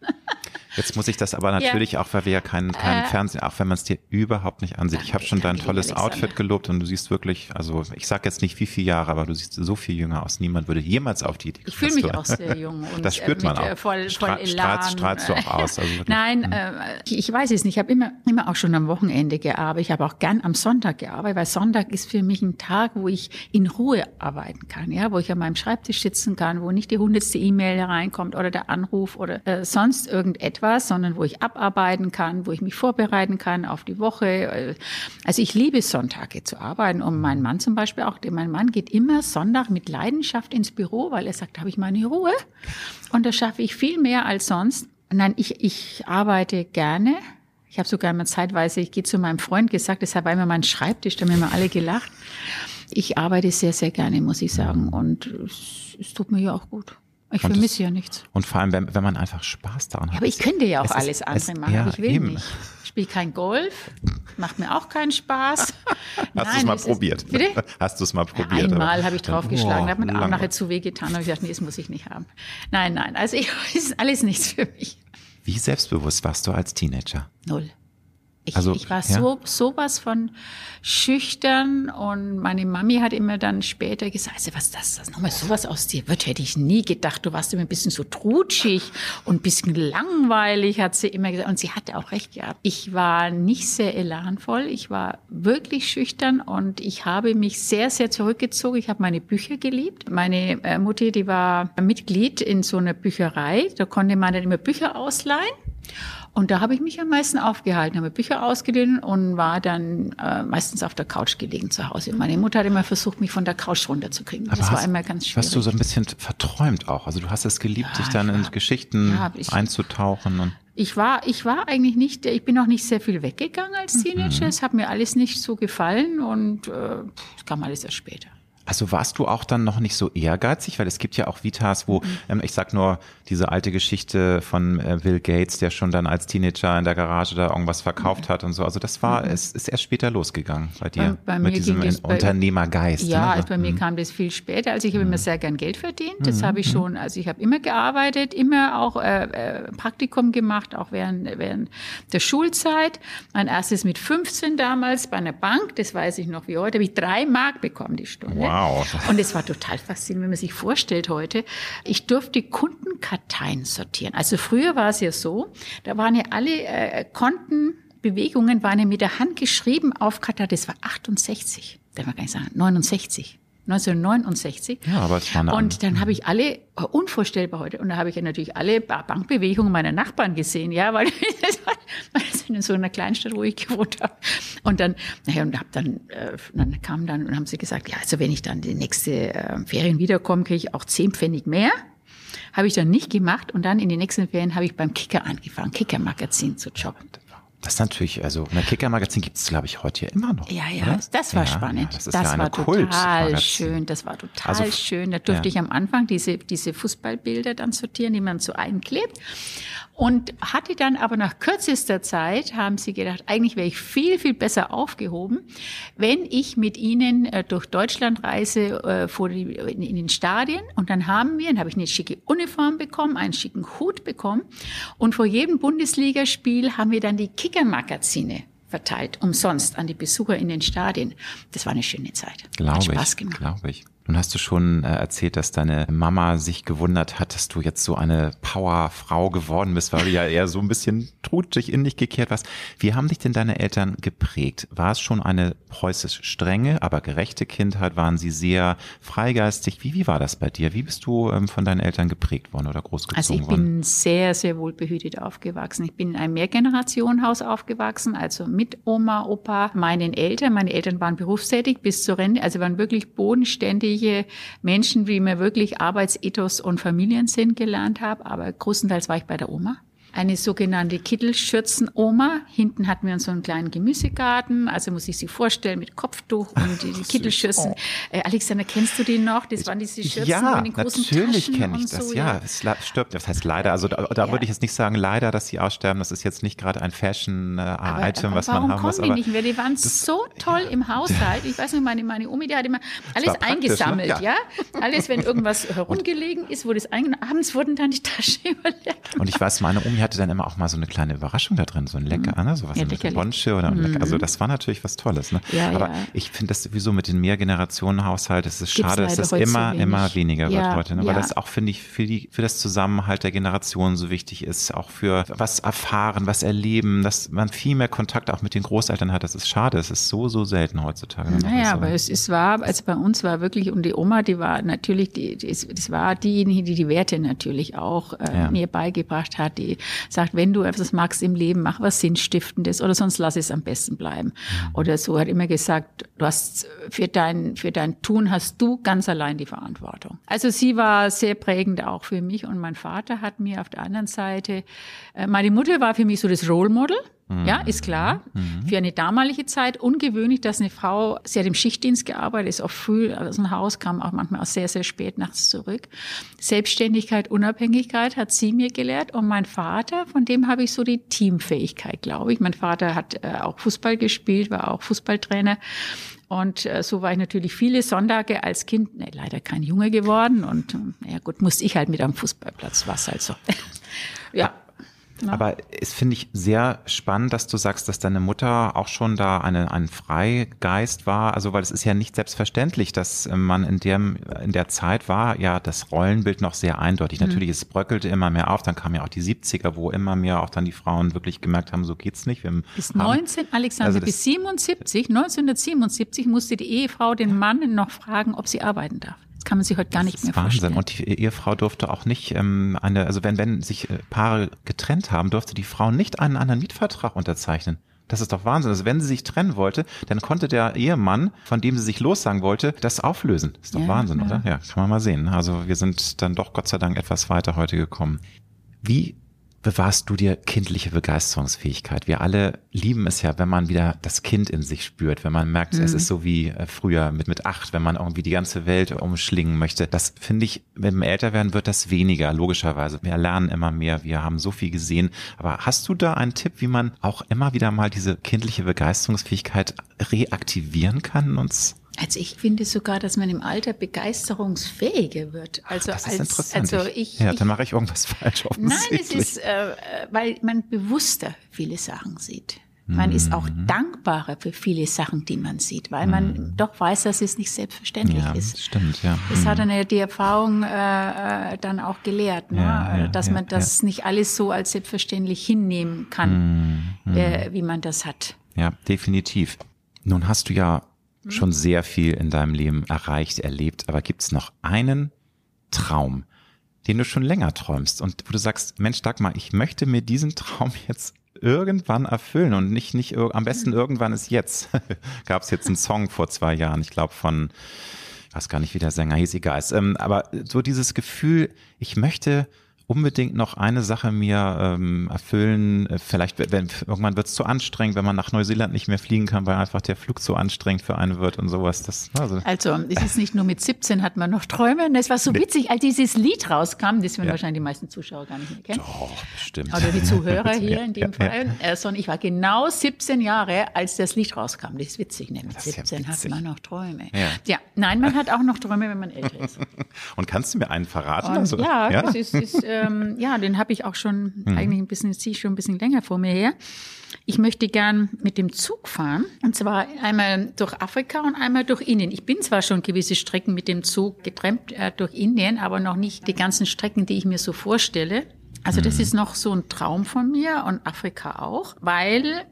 Jetzt muss ich das aber natürlich auch, weil wir ja kein Fernsehen, auch wenn man es dir überhaupt nicht ansieht. Ich habe schon dein tolles Outfit gelobt und du siehst wirklich, also ich sage jetzt nicht wie viele Jahre, aber du siehst so viel jünger aus. Niemand würde jemals auf die Idee kommen. Ich fühle mich auch sehr jung. Und das spürt man auch. Voll Elan. Strahlst du auch aus. Also nein, ich weiß es nicht. Ich habe immer auch schon am Wochenende gearbeitet. Ich habe auch gern am Sonntag gearbeitet, weil Sonntag ist für mich ein Tag, wo ich in Ruhe arbeiten kann, ja, wo ich an meinem Schreibtisch sitzen kann, wo nicht die 100. E-Mail reinkommt oder der Anruf oder sonst irgendetwas, sondern wo ich abarbeiten kann, wo ich mich vorbereiten kann auf die Woche. Also ich liebe Sonntage zu arbeiten und mein Mann zum Beispiel auch. Mein Mann geht immer Sonntag mit Leidenschaft ins Büro, weil er sagt, da habe ich meine Ruhe und da schaffe ich viel mehr als sonst. Nein, ich arbeite gerne. Ich habe sogar mal zeitweise, ich gehe zu meinem Freund gesagt, deshalb war immer mein Schreibtisch, da haben immer alle gelacht. Ich arbeite sehr, sehr gerne, muss ich sagen und es tut mir ja auch gut. Ich vermisse ja nichts. Und vor allem, wenn man einfach Spaß daran hat. Ja, aber ich könnte ja auch alles andere machen, aber ich will nicht. Ich spiele kein Golf, macht mir auch keinen Spaß. Hast du es mal probiert? Bitte? Hast du es mal probiert? Einmal habe ich draufgeschlagen, da hat mir auch nachher zu weh getan. Da habe ich gedacht, nee, das muss ich nicht haben. Nein, also es ist alles nichts für mich. Wie selbstbewusst warst du als Teenager? 0. Ich war sowas von schüchtern und meine Mami hat immer dann später gesagt, also was das nochmal sowas aus dir wird, hätte ich nie gedacht. Du warst immer ein bisschen so trutschig und ein bisschen langweilig, hat sie immer gesagt. Und sie hatte auch recht gehabt. Ich war nicht sehr elanvoll, ich war wirklich schüchtern und ich habe mich sehr, sehr zurückgezogen. Ich habe meine Bücher geliebt. Meine Mutti, die war Mitglied in so einer Bücherei, da konnte man dann immer Bücher ausleihen. Und da habe ich mich am meisten aufgehalten, habe Bücher ausgeliehen und war dann meistens auf der Couch gelegen zu Hause. Meine Mutter hat immer versucht, mich von der Couch runterzukriegen. Aber das war immer ganz schwierig. Hast du so ein bisschen verträumt auch? Also du hast es geliebt, dich dann in Geschichten einzutauchen. Und ich war eigentlich nicht, ich bin auch nicht sehr viel weggegangen als Teenager. Es hat mir alles nicht so gefallen und es kam alles erst später. Also warst du auch dann noch nicht so ehrgeizig? Weil es gibt ja auch Vitas, wo, ich sag nur, diese alte Geschichte von Bill Gates, der schon dann als Teenager in der Garage da irgendwas verkauft hat und so. Also das war, es ist erst später losgegangen bei dir, bei mit diesem Unternehmergeist. Ja, ne? Bei mir kam das viel später. Also ich habe immer sehr gern Geld verdient. Das habe ich schon, also ich habe immer gearbeitet, immer auch Praktikum gemacht, auch während der Schulzeit. Mein erstes mit 15 damals bei einer Bank, das weiß ich noch wie heute, habe ich 3 Mark bekommen die Stunde. Wow. Und es war total faszinierend, wenn man sich vorstellt heute, ich durfte Kundenkarteien sortieren. Also früher war es ja so, da waren ja alle Kontenbewegungen waren ja mit der Hand geschrieben auf Karteien. Das war 68, darf man gar nicht sagen, 1969. Ja, aber es war Und dann habe ich alle, unvorstellbar heute, und da habe ich ja natürlich alle Bankbewegungen meiner Nachbarn gesehen, ja, weil das in so einer Kleinstadt, wo ich gewohnt habe. Und dann, dann kam dann und haben sie gesagt, ja, also wenn ich dann die nächste Ferien wiederkomme, kriege ich auch 10 Pfennig mehr. Habe ich dann nicht gemacht und dann in den nächsten Ferien habe ich beim Kicker angefangen, Kicker-Magazin zu jobben. Das ist natürlich, also ein Kicker-Magazin gibt es, glaube ich, heute ja immer noch. Ja, oder? Das war spannend. Das war total schön. Das war total schön. Da durfte ich am Anfang diese Fußballbilder dann sortieren, die man so einklebt. Und hatte dann aber nach kürzester Zeit, haben sie gedacht, eigentlich wäre ich viel, viel besser aufgehoben, wenn ich mit ihnen durch Deutschland reise in den Stadien. Und dann habe ich eine schicke Uniform bekommen, einen schicken Hut bekommen. Und vor jedem Bundesligaspiel haben wir dann die Kicker-Magazine verteilt, umsonst an die Besucher in den Stadien. Das war eine schöne Zeit. Hat Spaß gemacht. Glaube ich. Nun hast du schon erzählt, dass deine Mama sich gewundert hat, dass du jetzt so eine Powerfrau geworden bist, weil du ja eher so ein bisschen trutschig in dich gekehrt warst. Wie haben dich denn deine Eltern geprägt? War es schon eine preußisch strenge, aber gerechte Kindheit? Waren sie sehr freigeistig? Wie war das bei dir? Wie bist du von deinen Eltern geprägt worden oder großgezogen worden? Also ich bin sehr, sehr wohlbehütet aufgewachsen. Ich bin in einem Mehrgenerationenhaus aufgewachsen, also mit Oma, Opa, meinen Eltern. Meine Eltern waren berufstätig bis zur Rente, also waren wirklich bodenständig Menschen, wie mir wirklich Arbeitsethos und Familiensinn gelernt habe, aber größtenteils war ich bei der Oma. Eine sogenannte Kittelschürzen-Oma. Hinten hatten wir so einen kleinen Gemüsegarten, also muss ich sich vorstellen, mit Kopftuch und die Kittelschürzen. Alexander, kennst du die noch? Das waren diese Schürzen mit den großen Taschen. Ja, natürlich kenne ich das, ja. Es stirbt, das heißt leider, also da würde ich jetzt nicht sagen leider, dass sie aussterben, das ist jetzt nicht gerade ein Fashion-Item, was man haben muss. Warum kommen die nicht mehr? Die waren so toll im Haushalt. Ich weiß nicht, meine Omi, die hat immer alles eingesammelt, ja. Alles, wenn irgendwas herumgelegen ist, wurde es eingenommen. Abends wurden dann die Taschen überleert. Und ich weiß, meine Omi hatte dann immer auch mal so eine kleine Überraschung da drin, so ein Lecker, ne? Sowas mit Bonsche oder Lecker. Also das war natürlich was Tolles, ne? Ja, aber ich finde das sowieso mit den Mehrgenerationenhaushalt, es ist schade, dass das immer weniger wird heute, ne? Weil das auch, finde ich, für das Zusammenhalt der Generation so wichtig ist, auch für was erfahren, was erleben, dass man viel mehr Kontakt auch mit den Großeltern hat. Das ist schade, es ist so selten heutzutage. Naja, aber es war, also bei uns war wirklich, und die Oma, die war natürlich, das war diejenige, die Werte natürlich auch mir beigebracht hat, die sagt, wenn du etwas magst im Leben, mach was Sinnstiftendes oder sonst lass es am besten bleiben. Oder so, hat immer gesagt, du hast für dein Tun hast du ganz allein die Verantwortung. Also sie war sehr prägend auch für mich und mein Vater hat mir auf der anderen Seite, meine Mutter war für mich so das Role Model. Ja, ist klar. Für eine damalige Zeit ungewöhnlich, dass eine Frau, sie hat im Schichtdienst gearbeitet, ist auch früh aus dem Haus, kam auch manchmal auch sehr, sehr spät nachts zurück. Selbstständigkeit, Unabhängigkeit hat sie mir gelehrt. Und mein Vater, von dem habe ich so die Teamfähigkeit, glaube ich. Mein Vater hat auch Fußball gespielt, war auch Fußballtrainer. Und so war ich natürlich viele Sonntage als Kind, leider kein Junge geworden. Und ja gut, musste ich halt mit am Fußballplatz, was halt so. Ja. Ja. Aber es finde ich sehr spannend, dass du sagst, dass deine Mutter auch schon da ein Freigeist war. Also weil es ist ja nicht selbstverständlich, dass man in der Zeit war ja das Rollenbild noch sehr eindeutig. Natürlich, es bröckelte immer mehr auf. Dann kamen ja auch die 70er, wo immer mehr auch dann die Frauen wirklich gemerkt haben, so geht's nicht. Bis 1977 musste die Ehefrau den Mann noch fragen, ob sie arbeiten darf. Das kann man sich heute gar nicht mehr vorstellen. Und die Ehefrau durfte auch nicht also wenn sich Paare getrennt haben, durfte die Frau nicht einen anderen Mietvertrag unterzeichnen. Das ist doch Wahnsinn. Also wenn sie sich trennen wollte, dann konnte der Ehemann, von dem sie sich lossagen wollte, das auflösen. Das ist doch Wahnsinn, oder? Ja, kann man mal sehen. Also wir sind dann doch Gott sei Dank etwas weiter heute gekommen. Wie bewahrst du dir kindliche Begeisterungsfähigkeit? Wir alle lieben es ja, wenn man wieder das Kind in sich spürt, wenn man merkt, es ist so wie früher mit 8, wenn man irgendwie die ganze Welt umschlingen möchte. Das finde ich, wenn wir älter werden, wird das weniger, logischerweise. Wir lernen immer mehr, wir haben so viel gesehen. Aber hast du da einen Tipp, wie man auch immer wieder mal diese kindliche Begeisterungsfähigkeit reaktivieren kann in uns? Also ich finde sogar, dass man im Alter begeisterungsfähiger wird. Also das ist interessant. Also dann mache ich irgendwas falsch offensichtlich. Nein, es ist, weil man bewusster viele Sachen sieht. Man ist auch dankbarer für viele Sachen, die man sieht, weil man doch weiß, dass es nicht selbstverständlich ist. Das stimmt, ja. Das hat die Erfahrung dann auch gelehrt, ne? Dass man das nicht alles so als selbstverständlich hinnehmen kann, wie man das hat. Ja, definitiv. Nun hast du ja schon sehr viel in deinem Leben erreicht, erlebt, aber gibt es noch einen Traum, den du schon länger träumst und wo du sagst, Mensch Dagmar, ich möchte mir diesen Traum jetzt irgendwann erfüllen und nicht am besten irgendwann ist jetzt. Gab es jetzt einen Song vor 2 Jahren, ich glaube ich weiß gar nicht, wie der Sänger hieß, egal. Aber so dieses Gefühl, ich möchte unbedingt noch eine Sache mir erfüllen. Vielleicht, irgendwann wird es zu anstrengend, wenn man nach Neuseeland nicht mehr fliegen kann, weil einfach der Flug zu anstrengend für einen wird und sowas. Also es ist nicht nur mit 17 hat man noch Träume. Das war so witzig, als dieses Lied rauskam, das werden wahrscheinlich die meisten Zuschauer gar nicht mehr kennen. Doch, bestimmt. Oder die Zuhörer hier in dem Fall. Sondern ich war genau 17 Jahre, als das Lied rauskam. Das ist witzig, ne? Mit 17 hat man noch Träume. Ja, nein, man hat auch noch Träume, wenn man älter ist. Und kannst du mir einen verraten? Und das ist den habe ich auch schon eigentlich ziehe ich schon ein bisschen länger vor mir her. Ich möchte gern mit dem Zug fahren, und zwar einmal durch Afrika und einmal durch Indien. Ich bin zwar schon gewisse Strecken mit dem Zug getrennt durch Indien, aber noch nicht die ganzen Strecken, die ich mir so vorstelle. Also das ist noch so ein Traum von mir und Afrika auch, weil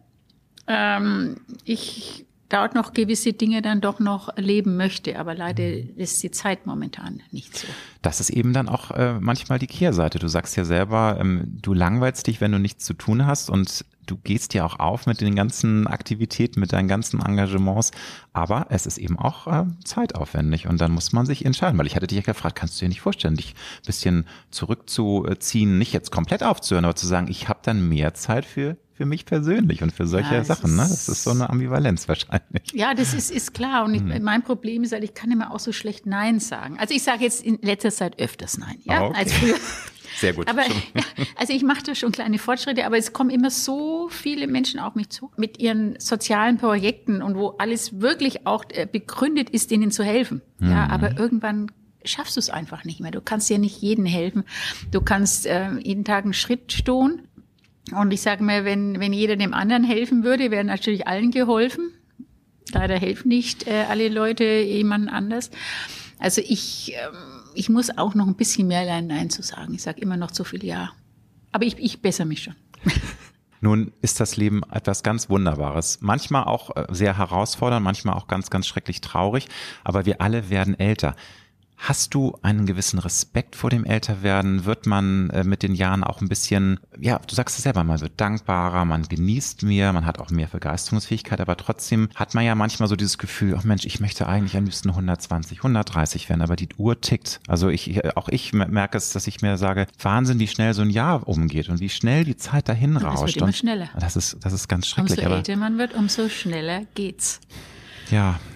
ich dort noch gewisse Dinge dann doch noch erleben möchte. Aber leider ist die Zeit momentan nicht so. Das ist eben dann auch manchmal die Kehrseite. Du sagst ja selber, du langweilst dich, wenn du nichts zu tun hast und du gehst ja auch auf mit den ganzen Aktivitäten, mit deinen ganzen Engagements. Aber es ist eben auch zeitaufwendig und dann muss man sich entscheiden. Weil ich hatte dich ja gefragt, kannst du dir nicht vorstellen, dich ein bisschen zurückzuziehen, nicht jetzt komplett aufzuhören, aber zu sagen, ich habe dann mehr Zeit für mich persönlich und für solche Sachen. Ne? Das ist so eine Ambivalenz wahrscheinlich. Ja, das ist klar. Und mein Problem ist halt, ich kann immer auch so schlecht Nein sagen. Also ich sage jetzt in letzter Zeit öfters Nein, als früher. Sehr gut. Aber also ich mache da schon kleine Fortschritte, aber es kommen immer so viele Menschen auf mich zu mit ihren sozialen Projekten und wo alles wirklich auch begründet ist, denen zu helfen. Ja, aber irgendwann schaffst du es einfach nicht mehr. Du kannst ja nicht jedem helfen. Du kannst jeden Tag einen Schritt tun. Und ich sage mir, wenn jeder dem anderen helfen würde, wäre natürlich allen geholfen. Leider helfen nicht alle Leute jemand anders. Also ich muss auch noch ein bisschen mehr lernen, Nein zu sagen. Ich sage immer noch zu viel Ja. Aber ich bessere mich schon. Nun ist das Leben etwas ganz Wunderbares. Manchmal auch sehr herausfordernd, manchmal auch ganz, ganz schrecklich traurig. Aber wir alle werden älter. Hast du einen gewissen Respekt vor dem Älterwerden? Wird man mit den Jahren auch ein bisschen, ja, du sagst es selber, man wird dankbarer, man genießt mehr, man hat auch mehr Begeisterungsfähigkeit, aber trotzdem hat man ja manchmal so dieses Gefühl, ach Mensch, ich möchte eigentlich am liebsten 120, 130 werden, aber die Uhr tickt. Also ich merke es, dass ich mir sage, Wahnsinn, wie schnell so ein Jahr umgeht und wie schnell die Zeit dahin rauscht. Es wird immer schneller. Das ist ganz schrecklich. Umso älter man wird, umso schneller geht's. Ja,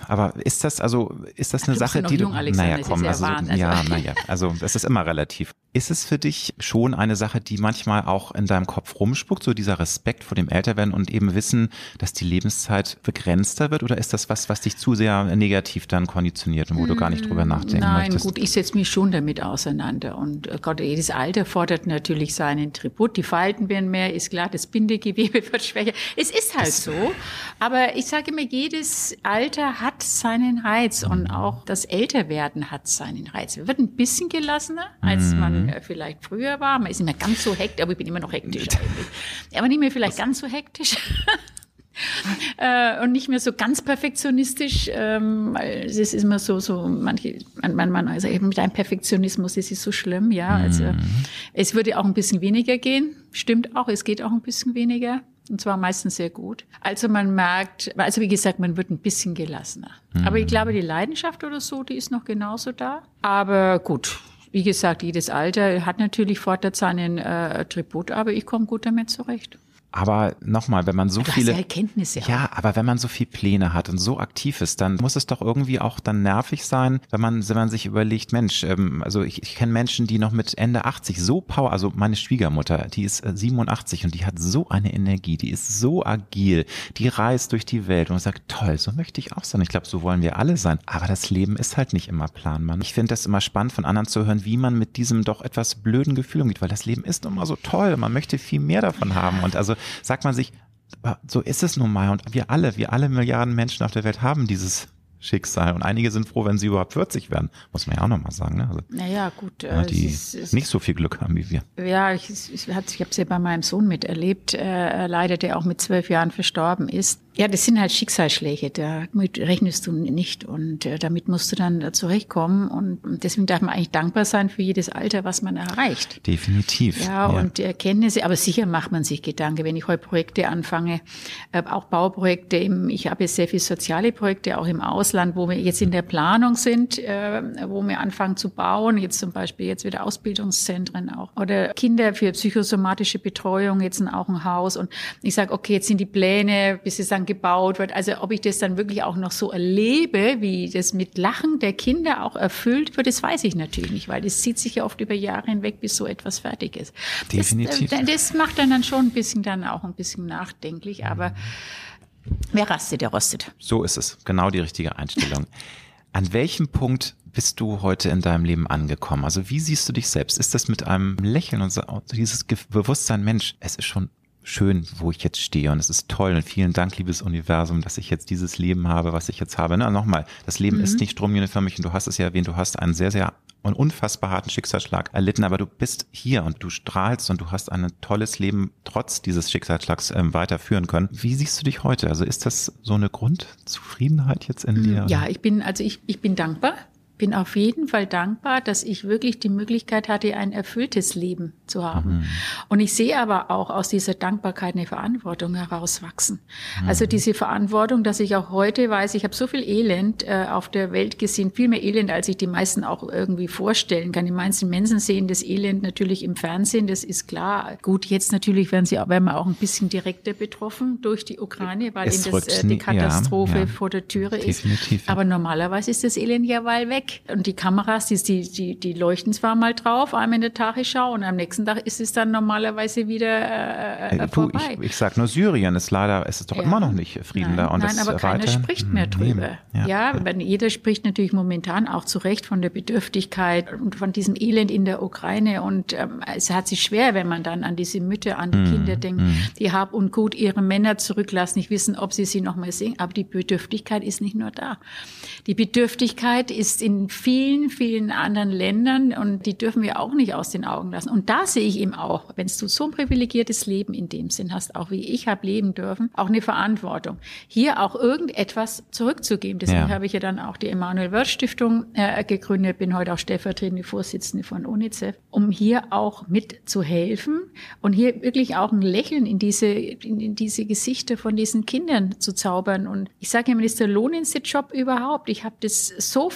Aber ist das eine Sache, die du, naja, komm, also es ist immer relativ. Ist es für dich schon eine Sache, die manchmal auch in deinem Kopf rumspuckt, so dieser Respekt vor dem Älterwerden und eben wissen, dass die Lebenszeit begrenzter wird? Oder ist das was dich zu sehr negativ dann konditioniert und wo du gar nicht drüber nachdenken möchtest? Nein, gut, ich setze mich schon damit auseinander. Und Gott, jedes Alter fordert natürlich seinen Tribut. Die Falten werden mehr, ist klar, das Bindegewebe wird schwächer. Es ist halt so. Aber ich sage immer, jedes Alter hat seinen Reiz und auch das Älterwerden hat seinen Reiz. Wir werden ein bisschen gelassener, als man vielleicht früher war. Man ist nicht mehr ganz so hektisch, aber ich bin immer noch hektisch eigentlich. Aber nicht mehr vielleicht ganz so hektisch. Und nicht mehr so ganz perfektionistisch. Es ist immer so also eben mit einem Perfektionismus, das ist so schlimm, ja. Also es würde auch ein bisschen weniger gehen. Stimmt auch, es geht auch ein bisschen weniger. Und zwar meistens sehr gut. Also man merkt, also wie gesagt, man wird ein bisschen gelassener. Aber ich glaube, die Leidenschaft oder so, die ist noch genauso da. Aber gut. Wie gesagt, jedes Alter fordert seinen Tribut, aber ich komme gut damit zurecht. Aber nochmal, wenn man so viele Erkenntnisse ja, aber wenn man so viele Pläne hat und so aktiv ist, dann muss es doch irgendwie auch dann nervig sein, wenn man sich überlegt, Mensch, also ich kenne Menschen, die noch mit Ende 80 also meine Schwiegermutter, die ist 87 und die hat so eine Energie, die ist so agil, die reist durch die Welt und sagt, toll, so möchte ich auch sein. Ich glaube, so wollen wir alle sein. Aber das Leben ist halt nicht immer planbar. Ich finde das immer spannend von anderen zu hören, wie man mit diesem doch etwas blöden Gefühl umgeht, weil das Leben ist immer so toll, man möchte viel mehr davon haben und also sagt man sich, so ist es nun mal und wir alle Milliarden Menschen auf der Welt haben dieses Schicksal und einige sind froh, wenn sie überhaupt 40 werden, muss man ja auch nochmal sagen. Ne? Also, naja, gut. Die nicht so viel Glück haben wie wir. Ja, ich habe es ja bei meinem Sohn miterlebt, leider, der auch mit 12 Jahren verstorben ist. Ja, das sind halt Schicksalsschläge, damit rechnest du nicht und damit musst du dann zurechtkommen und deswegen darf man eigentlich dankbar sein für jedes Alter, was man erreicht. Definitiv. Ja, und die Erkenntnisse, aber sicher macht man sich Gedanken, wenn ich heute Projekte anfange, auch Bauprojekte, ich habe jetzt sehr viele soziale Projekte, auch im Ausland, wo wir jetzt in der Planung sind, wo wir anfangen zu bauen, jetzt zum Beispiel jetzt wieder Ausbildungszentren auch oder Kinder für psychosomatische Betreuung, jetzt auch ein Haus und ich sage, okay, jetzt sind die Pläne, bis es dann gebaut wird. Also ob ich das dann wirklich auch noch so erlebe, wie das mit Lachen der Kinder auch erfüllt wird, das weiß ich natürlich nicht, weil das zieht sich ja oft über Jahre hinweg, bis so etwas fertig ist. Definitiv. Das macht dann schon ein bisschen nachdenklich, aber wer rastet, der rostet. So ist es. Genau die richtige Einstellung. An welchem Punkt bist du heute in deinem Leben angekommen? Also wie siehst du dich selbst? Ist das mit einem Lächeln und so, dieses Bewusstsein, Mensch, es ist schon schön, wo ich jetzt stehe und es ist toll und vielen Dank, liebes Universum, dass ich jetzt dieses Leben habe, was ich jetzt habe. Na, nochmal, das Leben ist nicht stromlinienförmig und du hast es ja erwähnt, du hast einen sehr, sehr unfassbar harten Schicksalsschlag erlitten, aber du bist hier und du strahlst und du hast ein tolles Leben trotz dieses Schicksalsschlags weiterführen können. Wie siehst du dich heute? Also ist das so eine Grundzufriedenheit jetzt in dir? Ja, ich bin dankbar. Bin auf jeden Fall dankbar, dass ich wirklich die Möglichkeit hatte, ein erfülltes Leben zu haben. Und ich sehe aber auch aus dieser Dankbarkeit eine Verantwortung herauswachsen. Also diese Verantwortung, dass ich auch heute weiß, ich habe so viel Elend auf der Welt gesehen, viel mehr Elend, als ich die meisten auch irgendwie vorstellen kann. Die meisten Menschen sehen das Elend natürlich im Fernsehen, das ist klar. Gut, jetzt natürlich werden wir auch ein bisschen direkter betroffen durch die Ukraine, weil die Katastrophe vor der Türe ist. Definitiv. Aber normalerweise ist das Elend ja weit weg. Und die Kameras, die leuchten zwar mal drauf, einmal in der Tagesschau und am nächsten Tag ist es dann normalerweise wieder vorbei. Ich sag nur, Syrien ist doch immer noch nicht Frieden da. Und nein, aber keiner spricht mehr drüber. Jeder spricht natürlich momentan auch zu Recht von der Bedürftigkeit und von diesem Elend in der Ukraine und es hat sich schwer, wenn man dann an diese Mütter, an die Kinder denkt, die Hab und Gut ihre Männer zurücklassen, nicht wissen, ob sie noch mal sehen, aber die Bedürftigkeit ist nicht nur da. Die Bedürftigkeit ist in vielen, vielen anderen Ländern und die dürfen wir auch nicht aus den Augen lassen. Und da sehe ich eben auch, wenn du so ein privilegiertes Leben in dem Sinn hast, auch wie ich habe leben dürfen, auch eine Verantwortung, hier auch irgendetwas zurückzugeben. Deswegen habe ich ja dann auch die Emanuel-Wörth-Stiftung gegründet, bin heute auch stellvertretende Vorsitzende von UNICEF, um hier auch mitzuhelfen und hier wirklich auch ein Lächeln in diese Gesichter von diesen Kindern zu zaubern. Und ich sage immer, das ist der lohnendste Job überhaupt. Ich habe das so vermisst,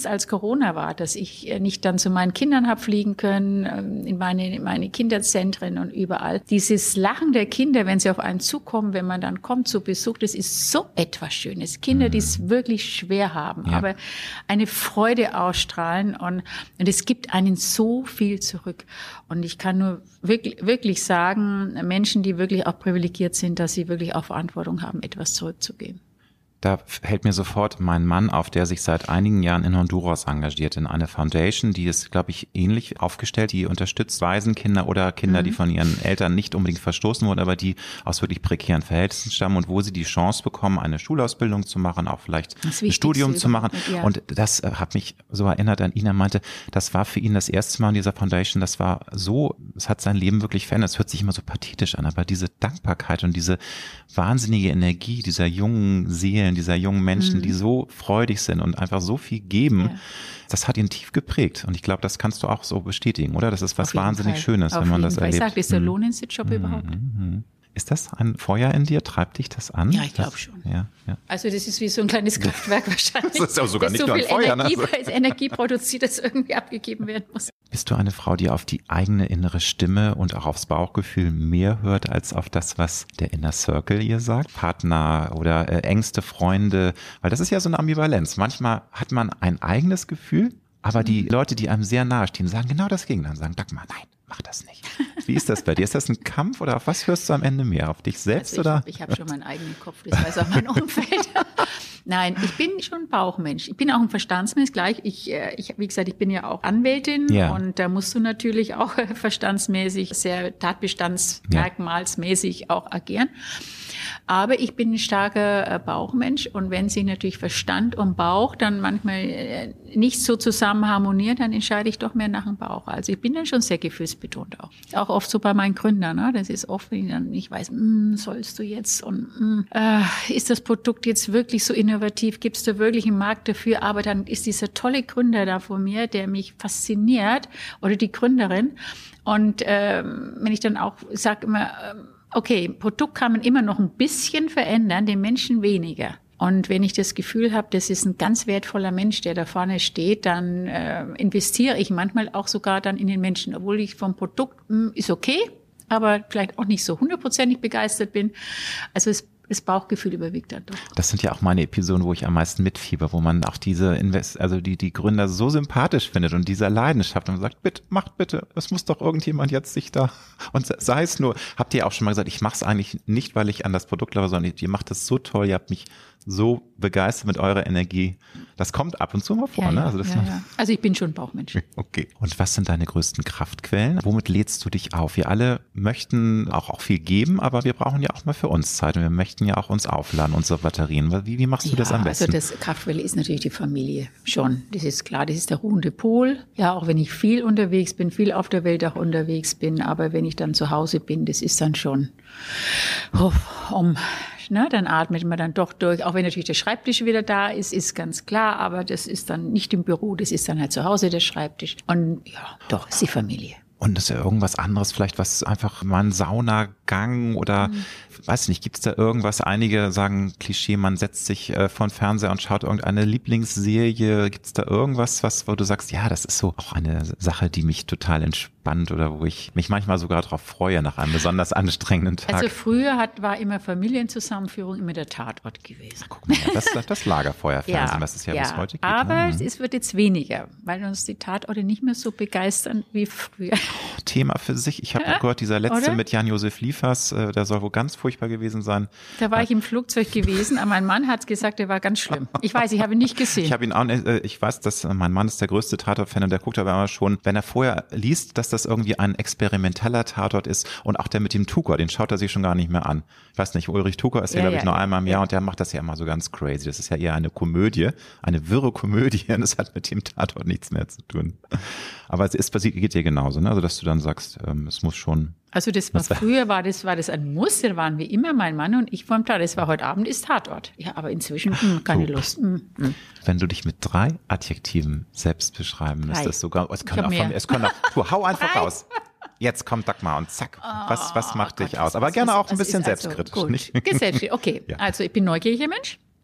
Mist, als Corona war, dass ich nicht dann zu meinen Kindern habe fliegen können, in meine Kinderzentren und überall. Dieses Lachen der Kinder, wenn sie auf einen zukommen, wenn man dann kommt zu Besuch, das ist so etwas Schönes. Kinder, die es wirklich schwer haben, aber eine Freude ausstrahlen und es gibt einen so viel zurück. Und ich kann nur wirklich sagen, Menschen, die wirklich auch privilegiert sind, dass sie wirklich auch Verantwortung haben, etwas zurückzugeben. Da hält mir sofort mein Mann auf, der sich seit einigen Jahren in Honduras engagiert, in eine Foundation, die ist, glaube ich, ähnlich aufgestellt, die unterstützt Waisenkinder oder Kinder, die von ihren Eltern nicht unbedingt verstoßen wurden, aber die aus wirklich prekären Verhältnissen stammen und wo sie die Chance bekommen, eine Schulausbildung zu machen, auch vielleicht ein Studium zu machen. Ja. Und das hat mich so erinnert an ihn, er meinte, das war für ihn das erste Mal in dieser Foundation, das war so, es hat sein Leben wirklich verändert, es hört sich immer so pathetisch an, aber diese Dankbarkeit und diese wahnsinnige Energie dieser jungen Seelen, dieser jungen Menschen, die so freudig sind und einfach so viel geben, das hat ihn tief geprägt. Und ich glaube, das kannst du auch so bestätigen, oder? Das ist was wahnsinnig Schönes, wenn man das erlebt. Ich sage, ist der Lohninstitut überhaupt? Ist das ein Feuer in dir? Treibt dich das an? Ja, ich glaube schon. Ja. Also das ist wie so ein kleines Kraftwerk wahrscheinlich. Das ist auch sogar nicht so nur ein Feuer. Energie produziert, das irgendwie abgegeben werden muss. Bist du eine Frau, die auf die eigene innere Stimme und auch aufs Bauchgefühl mehr hört, als auf das, was der Inner Circle ihr sagt? Partner oder engste Freunde? Weil das ist ja so eine Ambivalenz. Manchmal hat man ein eigenes Gefühl, aber die Leute, die einem sehr nahe stehen, sagen genau das Gegenteil. Sagen, Dagmar, nein, mach das nicht. Wie ist das bei dir? Ist das ein Kampf oder auf was hörst du am Ende mehr? Auf dich selbst oder? Ich habe schon meinen eigenen Kopf, das weiß auch mein Umfeld. Nein, ich bin schon ein Bauchmensch. Ich bin auch ein Verstandsmensch. Wie gesagt, ich bin ja auch Anwältin und da musst du natürlich auch verstandsmäßig, sehr tatbestandsmerkmalsmäßig auch agieren. Aber ich bin ein starker Bauchmensch und wenn sich natürlich Verstand und Bauch dann manchmal nicht so zusammen harmonieren, dann entscheide ich doch mehr nach dem Bauch. Also ich bin dann schon sehr gefühlsbetont auch. Auch oft so bei meinen Gründern. Ne? Das ist oft, wenn ich dann nicht weiß, sollst du jetzt und ist das Produkt jetzt wirklich so innovativ? Gibt es da wirklich einen Markt dafür? Aber dann ist dieser tolle Gründer da vor mir, der mich fasziniert oder die Gründerin. Und wenn ich dann auch sage immer, okay, Produkt kann man immer noch ein bisschen verändern, den Menschen weniger. Und wenn ich das Gefühl habe, das ist ein ganz wertvoller Mensch, der da vorne steht, dann investiere ich manchmal auch sogar dann in den Menschen, obwohl ich vom Produkt ist okay, aber vielleicht auch nicht so 100% begeistert bin. Also das Bauchgefühl überwiegt dann doch. Das sind ja auch meine Episoden, wo ich am meisten mitfieber, wo man auch diese die Gründer so sympathisch findet und dieser Leidenschaft und sagt, bitte, macht bitte, es muss doch irgendjemand jetzt sich da, und sei es nur, habt ihr auch schon mal gesagt, ich mache es eigentlich nicht, weil ich an das Produkt glaube, sondern ihr macht das so toll, ihr habt mich so begeistert mit eurer Energie. Das kommt ab und zu mal vor, ne? Also ich bin schon ein Bauchmensch. Okay. Und was sind deine größten Kraftquellen? Womit lädst du dich auf? Wir alle möchten auch viel geben, aber wir brauchen ja auch mal für uns Zeit und wir möchten ja auch uns aufladen, unsere Batterien. Wie machst du das am besten? Also das Kraftquelle ist natürlich die Familie schon. Das ist klar, das ist der ruhende Pol. Ja, auch wenn ich viel unterwegs bin, viel auf der Welt auch unterwegs bin, aber wenn ich dann zu Hause bin, das ist dann schon dann atmet man dann doch durch, auch wenn natürlich der Schreibtisch wieder da ist ganz klar, aber das ist dann nicht im Büro, das ist dann halt zu Hause der Schreibtisch. Und ja, doch, ist die Familie. Und ist ja irgendwas anderes, vielleicht was einfach mal ein Saunagang oder weiß nicht, gibt es da irgendwas? Einige sagen Klischee, man setzt sich vor den Fernseher und schaut irgendeine Lieblingsserie. Gibt es da irgendwas, wo du sagst, ja, das ist so auch eine Sache, die mich total entspannt oder wo ich mich manchmal sogar darauf freue nach einem besonders anstrengenden Tag? Also früher war immer Familienzusammenführung immer der Tatort gewesen. Guck mal, das Lagerfeuerfernsehen, was es ja bis heute gibt. Aber es wird jetzt weniger, weil uns die Tatorte nicht mehr so begeistern wie früher. Thema für sich. Ich habe gehört, dieser letzte mit Jan-Josef Liefers, der soll wohl ganz furchtbar gewesen sein. Da war ich im Flugzeug gewesen, aber mein Mann hat gesagt, der war ganz schlimm. Ich weiß, ich habe ihn nicht gesehen. Ich weiß, dass mein Mann ist der größte Tatort-Fan und der guckt aber immer schon, wenn er vorher liest, dass das irgendwie ein experimenteller Tatort ist und auch der mit dem Tucker, den schaut er sich schon gar nicht mehr an. Ich weiß nicht, Ulrich Tucker ist glaube ich, nur einmal im Jahr und der macht das ja immer so ganz crazy. Das ist ja eher eine Komödie, eine wirre Komödie und das hat mit dem Tatort nichts mehr zu tun. Aber geht dir genauso, ne? Also dass du dann sagst, es muss schon. Also das war früher war das ein Muss, da waren wir immer, mein Mann und ich vorm Tatort. Das war heute Abend ist Tatort. Ja, aber inzwischen keine Lust. Wenn du dich mit 3 Adjektiven selbst beschreiben müsstest, sogar, es können auch, hau einfach raus. Jetzt kommt Dagmar und zack, was macht dich aus? Aber gerne auch ein bisschen selbstkritisch. Gut. Nicht? Selbstkritisch, okay. Ja. Also ich bin neugieriger Mensch.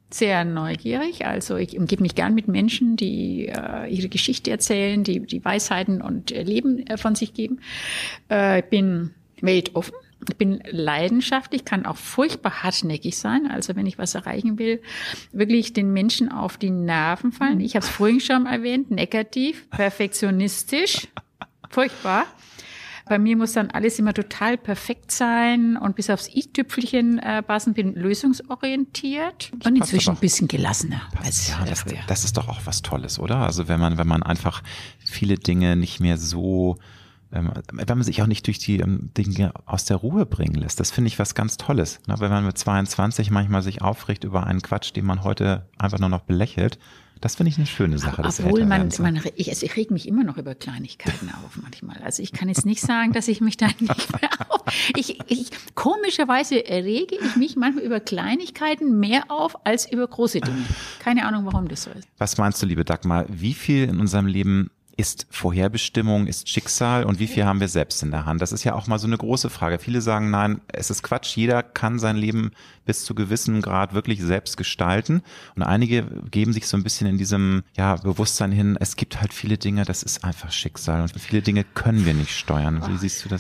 sehr neugierig. Also ich umgebe mich gern mit Menschen, die ihre Geschichte erzählen, die Weisheiten und Leben von sich geben. Ich bin weltoffen. Ich bin leidenschaftlich, kann auch furchtbar hartnäckig sein. Also wenn ich was erreichen will, wirklich den Menschen auf die Nerven fallen. Ich habe es vorhin schon erwähnt, negativ, perfektionistisch, furchtbar. Bei mir muss dann alles immer total perfekt sein und bis aufs i-Tüpfelchen passen, bin lösungsorientiert und inzwischen ein bisschen gelassener als früher. Das ist doch auch was Tolles, oder? Also wenn man einfach viele Dinge nicht mehr so, wenn man sich auch nicht durch die Dinge aus der Ruhe bringen lässt. Das finde ich was ganz Tolles. Ne? Wenn man mit 22 manchmal sich aufregt über einen Quatsch, den man heute einfach nur noch belächelt. Das finde ich eine schöne Sache. Obwohl ich reg mich immer noch über Kleinigkeiten auf manchmal. Also ich kann jetzt nicht sagen, dass ich mich da nicht mehr auf. Komischerweise rege ich mich manchmal über Kleinigkeiten mehr auf als über große Dinge. Keine Ahnung, warum das so ist. Was meinst du, liebe Dagmar, wie viel in unserem Leben ist Vorherbestimmung, ist Schicksal und wie viel haben wir selbst in der Hand? Das ist ja auch mal so eine große Frage. Viele sagen, nein, es ist Quatsch. Jeder kann sein Leben bis zu gewissem Grad wirklich selbst gestalten. Und einige geben sich so ein bisschen in diesem Bewusstsein hin, es gibt halt viele Dinge, das ist einfach Schicksal. Und viele Dinge können wir nicht steuern. Wie siehst du das?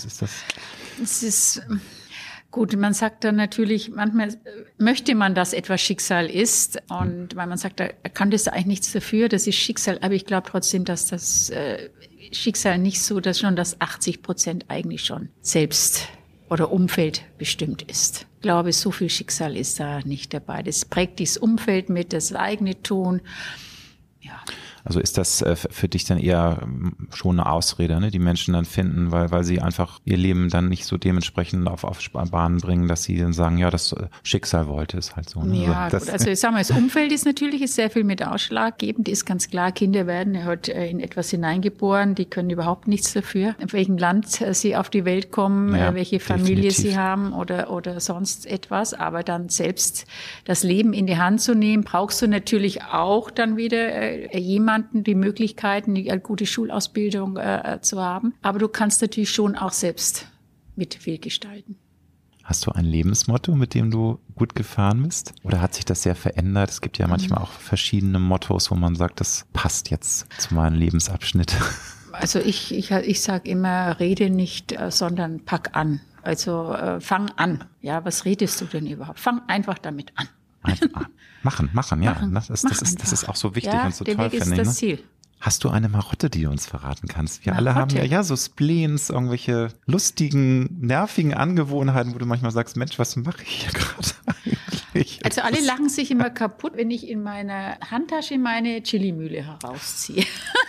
Es ist gut, man sagt dann natürlich, manchmal möchte man, dass etwas Schicksal ist und weil man sagt, da kann das eigentlich nichts dafür, das ist Schicksal, aber ich glaube trotzdem, dass das Schicksal nicht so, dass schon das 80% eigentlich schon selbst oder Umfeld bestimmt ist. Ich glaube, so viel Schicksal ist da nicht dabei. Das prägt dieses Umfeld mit, das eigene Tun, ja. Also ist das für dich dann eher schon eine Ausrede, ne, die Menschen dann finden, weil sie einfach ihr Leben dann nicht so dementsprechend auf Bahnen bringen, dass sie dann sagen, ja, das Schicksal wollte es halt so. Ne? Ja, also ich sag mal, das Umfeld ist sehr viel mit ausschlaggebend, ist ganz klar, Kinder werden heute in etwas hineingeboren, die können überhaupt nichts dafür, in welchem Land sie auf die Welt kommen, welche Familie sie haben oder sonst etwas, aber dann selbst das Leben in die Hand zu nehmen, brauchst du natürlich auch dann wieder jemanden, die Möglichkeiten, eine gute Schulausbildung zu haben. Aber du kannst natürlich schon auch selbst mit viel gestalten. Hast du ein Lebensmotto, mit dem du gut gefahren bist? Oder hat sich das sehr verändert? Es gibt ja manchmal auch verschiedene Mottos, wo man sagt, das passt jetzt zu meinem Lebensabschnitt. Also ich sage immer, rede nicht, sondern pack an. Also fang an. Ja, was redest du denn überhaupt? Fang einfach damit an. Machen, ja. Das ist auch so wichtig und so toll, finde ich. Der Weg ist das Ziel. Hast du eine Marotte, die du uns verraten kannst? Wir alle haben ja so Spleens, irgendwelche lustigen, nervigen Angewohnheiten, wo du manchmal sagst, Mensch, was mache ich hier gerade eigentlich? Also alle lachen sich immer kaputt, wenn ich in meiner Handtasche meine Chilimühle herausziehe.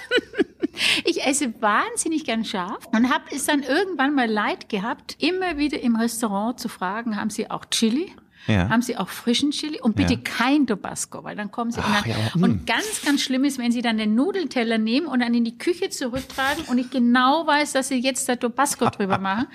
Ich esse wahnsinnig gern scharf und habe es dann irgendwann mal leid gehabt, immer wieder im Restaurant zu fragen, haben Sie auch Chili? Ja. Haben Sie auch frischen Chili? Und bitte kein Tabasco, weil dann kommen Sie und ganz, ganz schlimm ist, wenn Sie dann den Nudelteller nehmen und dann in die Küche zurücktragen und ich genau weiß, dass Sie jetzt da Tabasco drüber machen.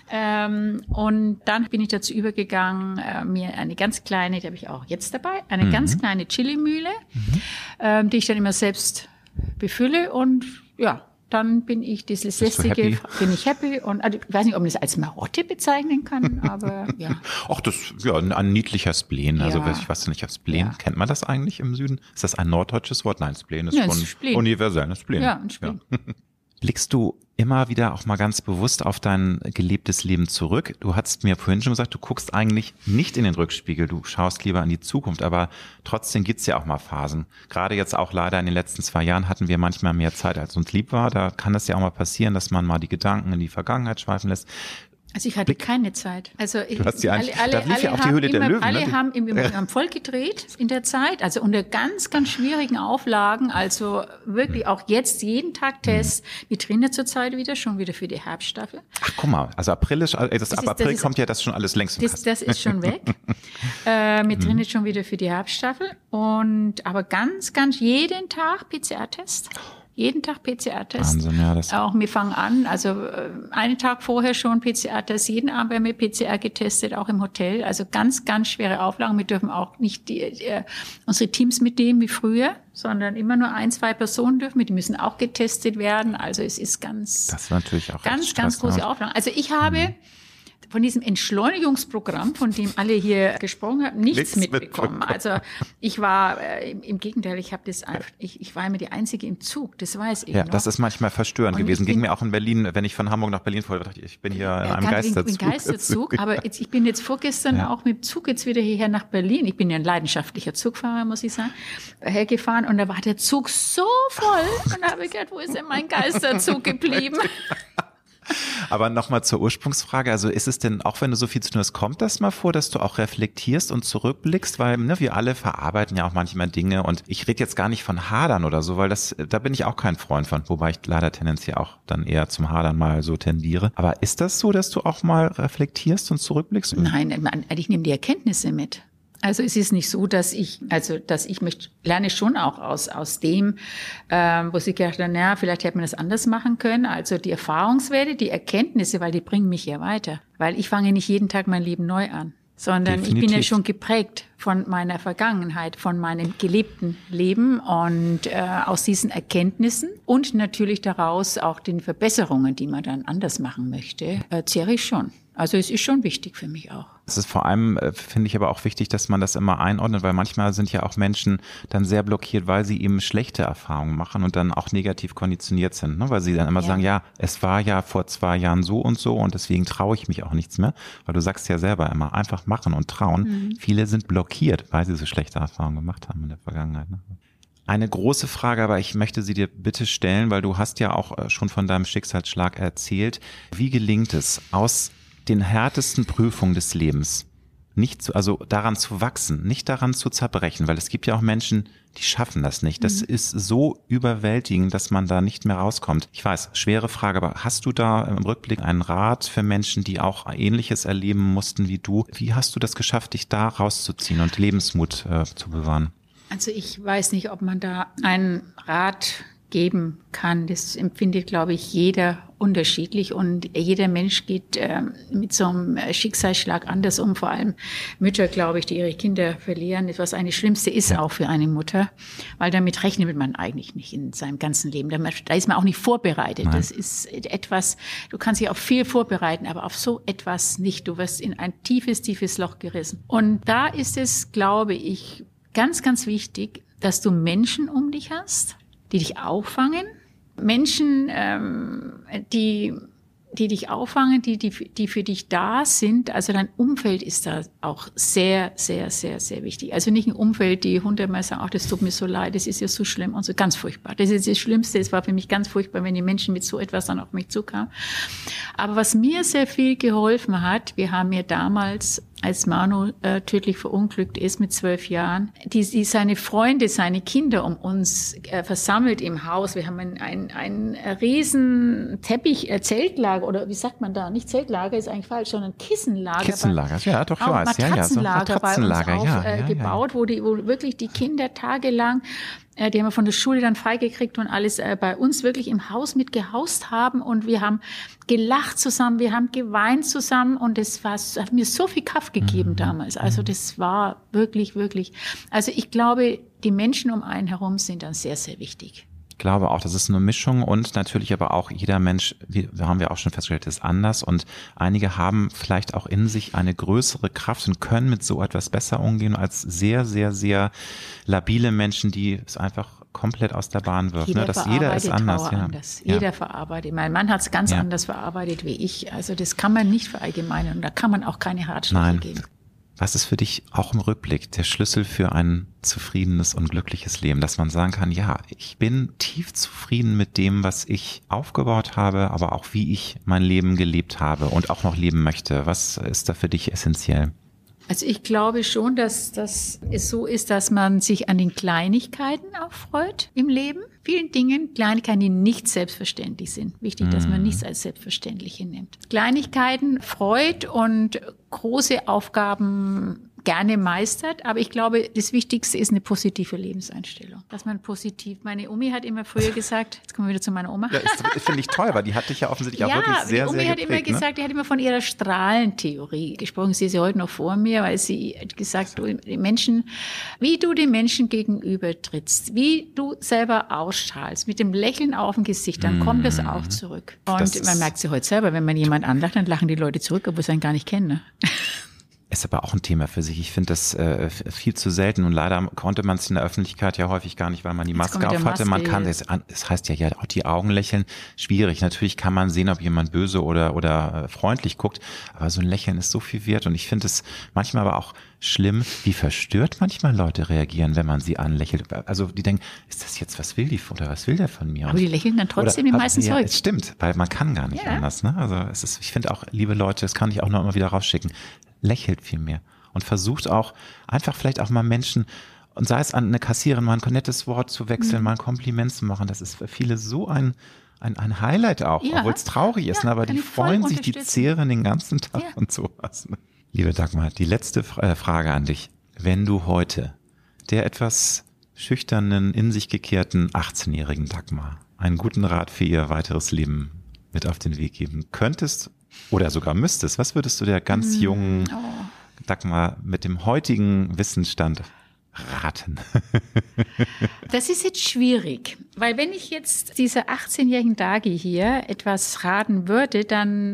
Und dann bin ich dazu übergegangen, mir eine ganz kleine, die habe ich auch jetzt dabei, eine ganz kleine Chilimühle, die ich dann immer selbst befülle und dann bin ich dieses lästige, bin ich happy und also, ich weiß nicht, ob man das als Marotte bezeichnen kann, aber ja. Ach, das ein niedlicher Spleen. Also ich weiß nicht, auf Spleen kennt man das eigentlich im Süden? Ist das ein norddeutsches Wort? Nein, Spleen ist schon universell, Spleen. Ja, ein Spleen. Ja. Blickst du immer wieder auch mal ganz bewusst auf dein gelebtes Leben zurück? Du hast mir vorhin schon gesagt, du guckst eigentlich nicht in den Rückspiegel, du schaust lieber in die Zukunft, aber trotzdem gibt's ja auch mal Phasen. Gerade jetzt auch leider in den letzten 2 Jahren hatten wir manchmal mehr Zeit, als uns lieb war. Da kann es ja auch mal passieren, dass man mal die Gedanken in die Vergangenheit schweifen lässt. Also ich hatte keine Zeit. Also du hast da lief ja auch die Höhle der Löwen. Alle haben voll gedreht in der Zeit, also unter ganz, ganz schwierigen Auflagen. Also wirklich auch jetzt jeden Tag Tests. Wir trainieren zurzeit schon wieder für die Herbststaffel. Ach, guck mal, also ab April kommt ja das schon alles längst. Das ist schon weg. Wir trainieren schon wieder für die Herbststaffel aber ganz, ganz jeden Tag PCR-Test. Jeden Tag PCR-Test. Wahnsinn, ja. Das auch wir fangen an, also einen Tag vorher schon PCR-Test, jeden Abend werden wir PCR getestet, auch im Hotel. Also ganz, ganz schwere Auflagen. Wir dürfen auch nicht unsere Teams mitnehmen wie früher, sondern immer nur 1, 2 Personen dürfen. Die müssen auch getestet werden. Also es ist das ist natürlich auch ganz große Auflagen. Also ich habe von diesem Entschleunigungsprogramm, von dem alle hier gesprochen haben, nichts mitbekommen. Also ich war im Gegenteil, ich war immer die Einzige im Zug, das weiß ich noch. Das ist manchmal verstörend gewesen. Ging mir auch in Berlin, wenn ich von Hamburg nach Berlin fuhr, dachte ich bin hier in einem Geisterzug. Aber ich bin jetzt vorgestern auch mit dem Zug jetzt wieder hierher nach Berlin. Ich bin ja ein leidenschaftlicher Zugfahrer, muss ich sagen, hergefahren und da war der Zug so voll und da habe ich gedacht, wo ist denn mein Geisterzug geblieben? Aber nochmal zur Ursprungsfrage, also ist es denn, auch wenn du so viel zu tun hast, kommt das mal vor, dass du auch reflektierst und zurückblickst, weil wir alle verarbeiten ja auch manchmal Dinge und ich rede jetzt gar nicht von Hadern oder so, weil da bin ich auch kein Freund von, wobei ich leider tendenziell auch dann eher zum Hadern mal so tendiere. Aber ist das so, dass du auch mal reflektierst und zurückblickst? Nein, ich nehme die Erkenntnisse mit. Also es ist nicht so, dass ich lerne schon auch aus dem, wo ich gedacht habe, vielleicht hätte man das anders machen können. Also die Erfahrungswerte, die Erkenntnisse, weil die bringen mich ja weiter. Weil ich fange nicht jeden Tag mein Leben neu an, sondern Definitiv. Ich bin ja schon geprägt von meiner Vergangenheit, von meinem gelebten Leben und aus diesen Erkenntnissen und natürlich daraus auch den Verbesserungen, die man dann anders machen möchte, zehre ich schon. Also es ist schon wichtig für mich auch. Es ist vor allem, finde ich aber auch wichtig, dass man das immer einordnet, weil manchmal sind ja auch Menschen dann sehr blockiert, weil sie eben schlechte Erfahrungen machen und dann auch negativ konditioniert sind, ne? Weil sie dann immer sagen, es war ja vor 2 Jahren so und deswegen traue ich mich auch nichts mehr, weil du sagst ja selber immer, einfach machen und trauen. Viele sind blockiert, weil sie so schlechte Erfahrungen gemacht haben in der Vergangenheit, ne? Eine große Frage, aber ich möchte sie dir bitte stellen, weil du hast ja auch schon von deinem Schicksalsschlag erzählt. Wie gelingt es, aus den härtesten Prüfungen des Lebens daran zu wachsen, nicht daran zu zerbrechen, weil es gibt ja auch Menschen, die schaffen das nicht. Das ist so überwältigend, dass man da nicht mehr rauskommt. Ich weiß, schwere Frage, aber hast du da im Rückblick einen Rat für Menschen, die auch Ähnliches erleben mussten wie du? Wie hast du das geschafft, dich da rauszuziehen und Lebensmut zu bewahren? Also ich weiß nicht, ob man da einen Rat geben kann. Das empfindet, glaube ich, jeder unterschiedlich und jeder Mensch geht mit so einem Schicksalsschlag anders um. Vor allem Mütter, glaube ich, die ihre Kinder verlieren, was eine Schlimmste ist auch für eine Mutter, weil damit rechnet man eigentlich nicht in seinem ganzen Leben. Da ist man auch nicht vorbereitet. Nein. Das ist etwas, du kannst dich auf viel vorbereiten, aber auf so etwas nicht. Du wirst in ein tiefes, tiefes Loch gerissen. Und da ist es, glaube ich, ganz, ganz wichtig, dass du Menschen um dich hast, die dich auffangen. Menschen, die dich auffangen, die für dich da sind. Also dein Umfeld ist da auch sehr, sehr, sehr, sehr wichtig. Also nicht ein Umfeld, die hundertmal sagen, ach, das tut mir so leid, das ist ja so schlimm und so, ganz furchtbar. Das ist das Schlimmste. Es war für mich ganz furchtbar, wenn die Menschen mit so etwas dann auf mich zukamen. Aber was mir sehr viel geholfen hat, wir haben ja damals, als Manu tödlich verunglückt ist mit 12 Jahren, die seine Freunde, seine Kinder um uns versammelt im Haus. Wir haben ein riesen Teppich, Zeltlager, oder wie sagt man da? Nicht Zeltlager, ist eigentlich falsch, sondern Kissenlager. Kissenlager, ja, doch, ich weiß. Matratzenlager bei uns gebaut, wo wirklich die Kinder tagelang, die haben wir von der Schule dann freigekriegt und alles bei uns wirklich im Haus mit gehaust haben und wir haben gelacht zusammen, wir haben geweint zusammen und das hat mir so viel Kraft gegeben damals. Also das war wirklich, wirklich, also ich glaube, die Menschen um einen herum sind dann sehr, sehr wichtig. Ich glaube auch, das ist eine Mischung und natürlich aber auch jeder Mensch, da haben wir auch schon festgestellt, ist anders und einige haben vielleicht auch in sich eine größere Kraft und können mit so etwas besser umgehen als sehr, sehr, sehr labile Menschen, die es einfach komplett aus der Bahn wirft. Jeder ist anders. Jeder verarbeitet. Mein Mann hat es ganz anders verarbeitet wie ich. Also das kann man nicht verallgemeinern und da kann man auch keine Ratschläge geben. Was ist für dich auch im Rückblick der Schlüssel für ein zufriedenes und glückliches Leben, dass man sagen kann, ja, ich bin tief zufrieden mit dem, was ich aufgebaut habe, aber auch wie ich mein Leben gelebt habe und auch noch leben möchte. Was ist da für dich essentiell? Also ich glaube schon, dass es so ist, dass man sich an den Kleinigkeiten auch freut im Leben. Vielen Dingen, Kleinigkeiten, die nicht selbstverständlich sind. Wichtig, dass man nichts als selbstverständlich hinnimmt. Kleinigkeiten freut und große Aufgaben gerne meistert. Aber ich glaube, das Wichtigste ist eine positive Lebenseinstellung. Dass man positiv, meine Omi hat immer früher gesagt, jetzt kommen wir wieder zu meiner Oma. Ja, das finde ich toll, weil die hat dich ja offensichtlich auch wirklich sehr, die Omi sehr hat geprägt, immer gesagt, die hat immer von ihrer Strahlentheorie gesprochen. Sie ist ja heute noch vor mir, weil sie hat gesagt, wie du den Menschen gegenüber trittst, wie du selber ausstrahlst, mit dem Lächeln auf dem Gesicht, dann kommt das auch zurück. Und man merkt sie heute selber, wenn man jemand anlacht, dann lachen die Leute zurück, obwohl sie einen gar nicht kennen. Ne? Ist aber auch ein Thema für sich. Ich finde das viel zu selten und leider konnte man es in der Öffentlichkeit ja häufig gar nicht, weil man die Maske auf hatte. Man kann es heißt ja auch die Augen lächeln, schwierig. Natürlich kann man sehen, ob jemand böse oder freundlich guckt, aber so ein Lächeln ist so viel wert und ich finde es manchmal aber auch schlimm, wie verstört manchmal Leute reagieren, wenn man sie anlächelt. Also die denken, ist das jetzt, was will die oder was will der von mir? Aber die lächeln dann trotzdem die meisten ja, Zeug. Es stimmt, weil man kann gar nicht anders. Ne? Also ich finde auch, liebe Leute, das kann ich auch noch immer wieder rausschicken, lächelt viel mehr und versucht auch einfach vielleicht auch mal Menschen, und sei es an eine Kassiererin, mal ein nettes Wort zu wechseln, mal ein Kompliment zu machen. Das ist für viele so ein Highlight auch, obwohl es traurig ist, aber die freuen sich, die zehren den ganzen Tag und sowas. Ne? Liebe Dagmar, die letzte Frage an dich. Wenn du heute der etwas schüchternen, in sich gekehrten 18-jährigen Dagmar einen guten Rat für ihr weiteres Leben mit auf den Weg geben könntest oder sogar müsstest, was würdest du der ganz jungen Dagmar mit dem heutigen Wissensstand raten? Das ist jetzt schwierig, weil wenn ich jetzt dieser 18-jährigen Dagi hier etwas raten würde, dann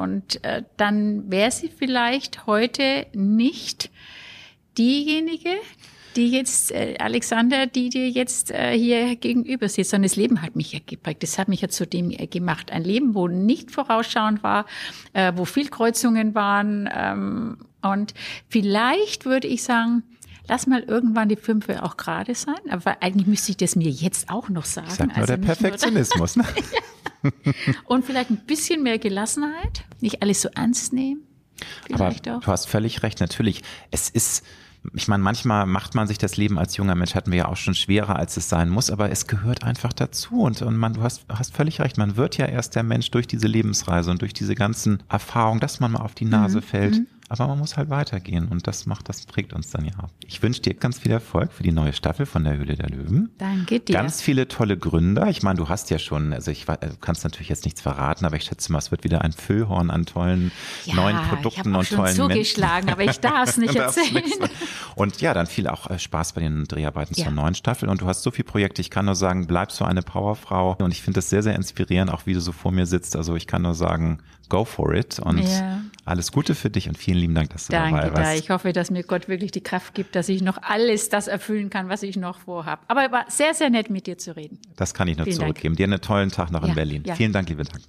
wäre sie vielleicht heute nicht diejenige, die jetzt, Alexander, die dir jetzt hier gegenüber sitzt, sondern das Leben hat mich ja geprägt. Das hat mich ja zu dem gemacht. Ein Leben, wo nicht vorausschauend war, wo viel Kreuzungen waren. Und vielleicht würde ich sagen, lass mal irgendwann die 5 auch gerade sein. Aber eigentlich müsste ich das mir jetzt auch noch sagen. Sag nur der Perfektionismus. Ne? Und vielleicht ein bisschen mehr Gelassenheit. Nicht alles so ernst nehmen. Vielleicht aber auch. Du hast völlig recht. Natürlich, ich meine, manchmal macht man sich das Leben als junger Mensch, hatten wir ja auch schon schwerer, als es sein muss, aber es gehört einfach dazu und du hast völlig recht, man wird ja erst der Mensch durch diese Lebensreise und durch diese ganzen Erfahrungen, dass man mal auf die Nase fällt, aber man muss halt weitergehen und das prägt uns dann ja auch. Ich wünsche dir ganz viel Erfolg für die neue Staffel von der Höhle der Löwen. Danke dir. Ganz viele tolle Gründer. Ich meine, du hast ja schon, also du kannst natürlich jetzt nichts verraten, aber ich schätze mal, es wird wieder ein Füllhorn an tollen neuen Produkten und tollen Menschen. Ich habe zugeschlagen, aber ich darf es nicht erzählen. Und ja, dann viel auch Spaß bei den Dreharbeiten zur neuen Staffel. Und du hast so viele Projekte. Ich kann nur sagen, bleib so eine Powerfrau. Und ich finde das sehr, sehr inspirierend, auch wie du so vor mir sitzt. Also ich kann nur sagen, go for it. Und alles Gute für dich und vielen lieben Dank, dass du dabei warst. Danke. Ich hoffe, dass mir Gott wirklich die Kraft gibt, dass ich noch alles das erfüllen kann, was ich noch vorhabe. Aber es war sehr, sehr nett, mit dir zu reden. Das kann ich nur zurückgeben. Dir einen tollen Tag noch in Berlin. Ja. Vielen Dank, liebe Dagmar.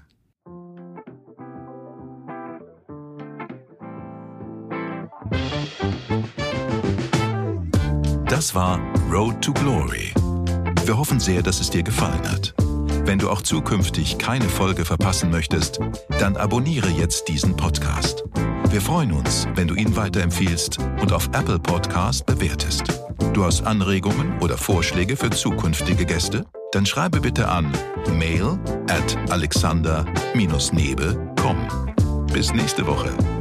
Das war Road to Glory. Wir hoffen sehr, dass es dir gefallen hat. Wenn du auch zukünftig keine Folge verpassen möchtest, dann abonniere jetzt diesen Podcast. Wir freuen uns, wenn du ihn weiterempfiehlst und auf Apple Podcast bewertest. Du hast Anregungen oder Vorschläge für zukünftige Gäste? Dann schreibe bitte an mail@alexander-nebe.com. Bis nächste Woche.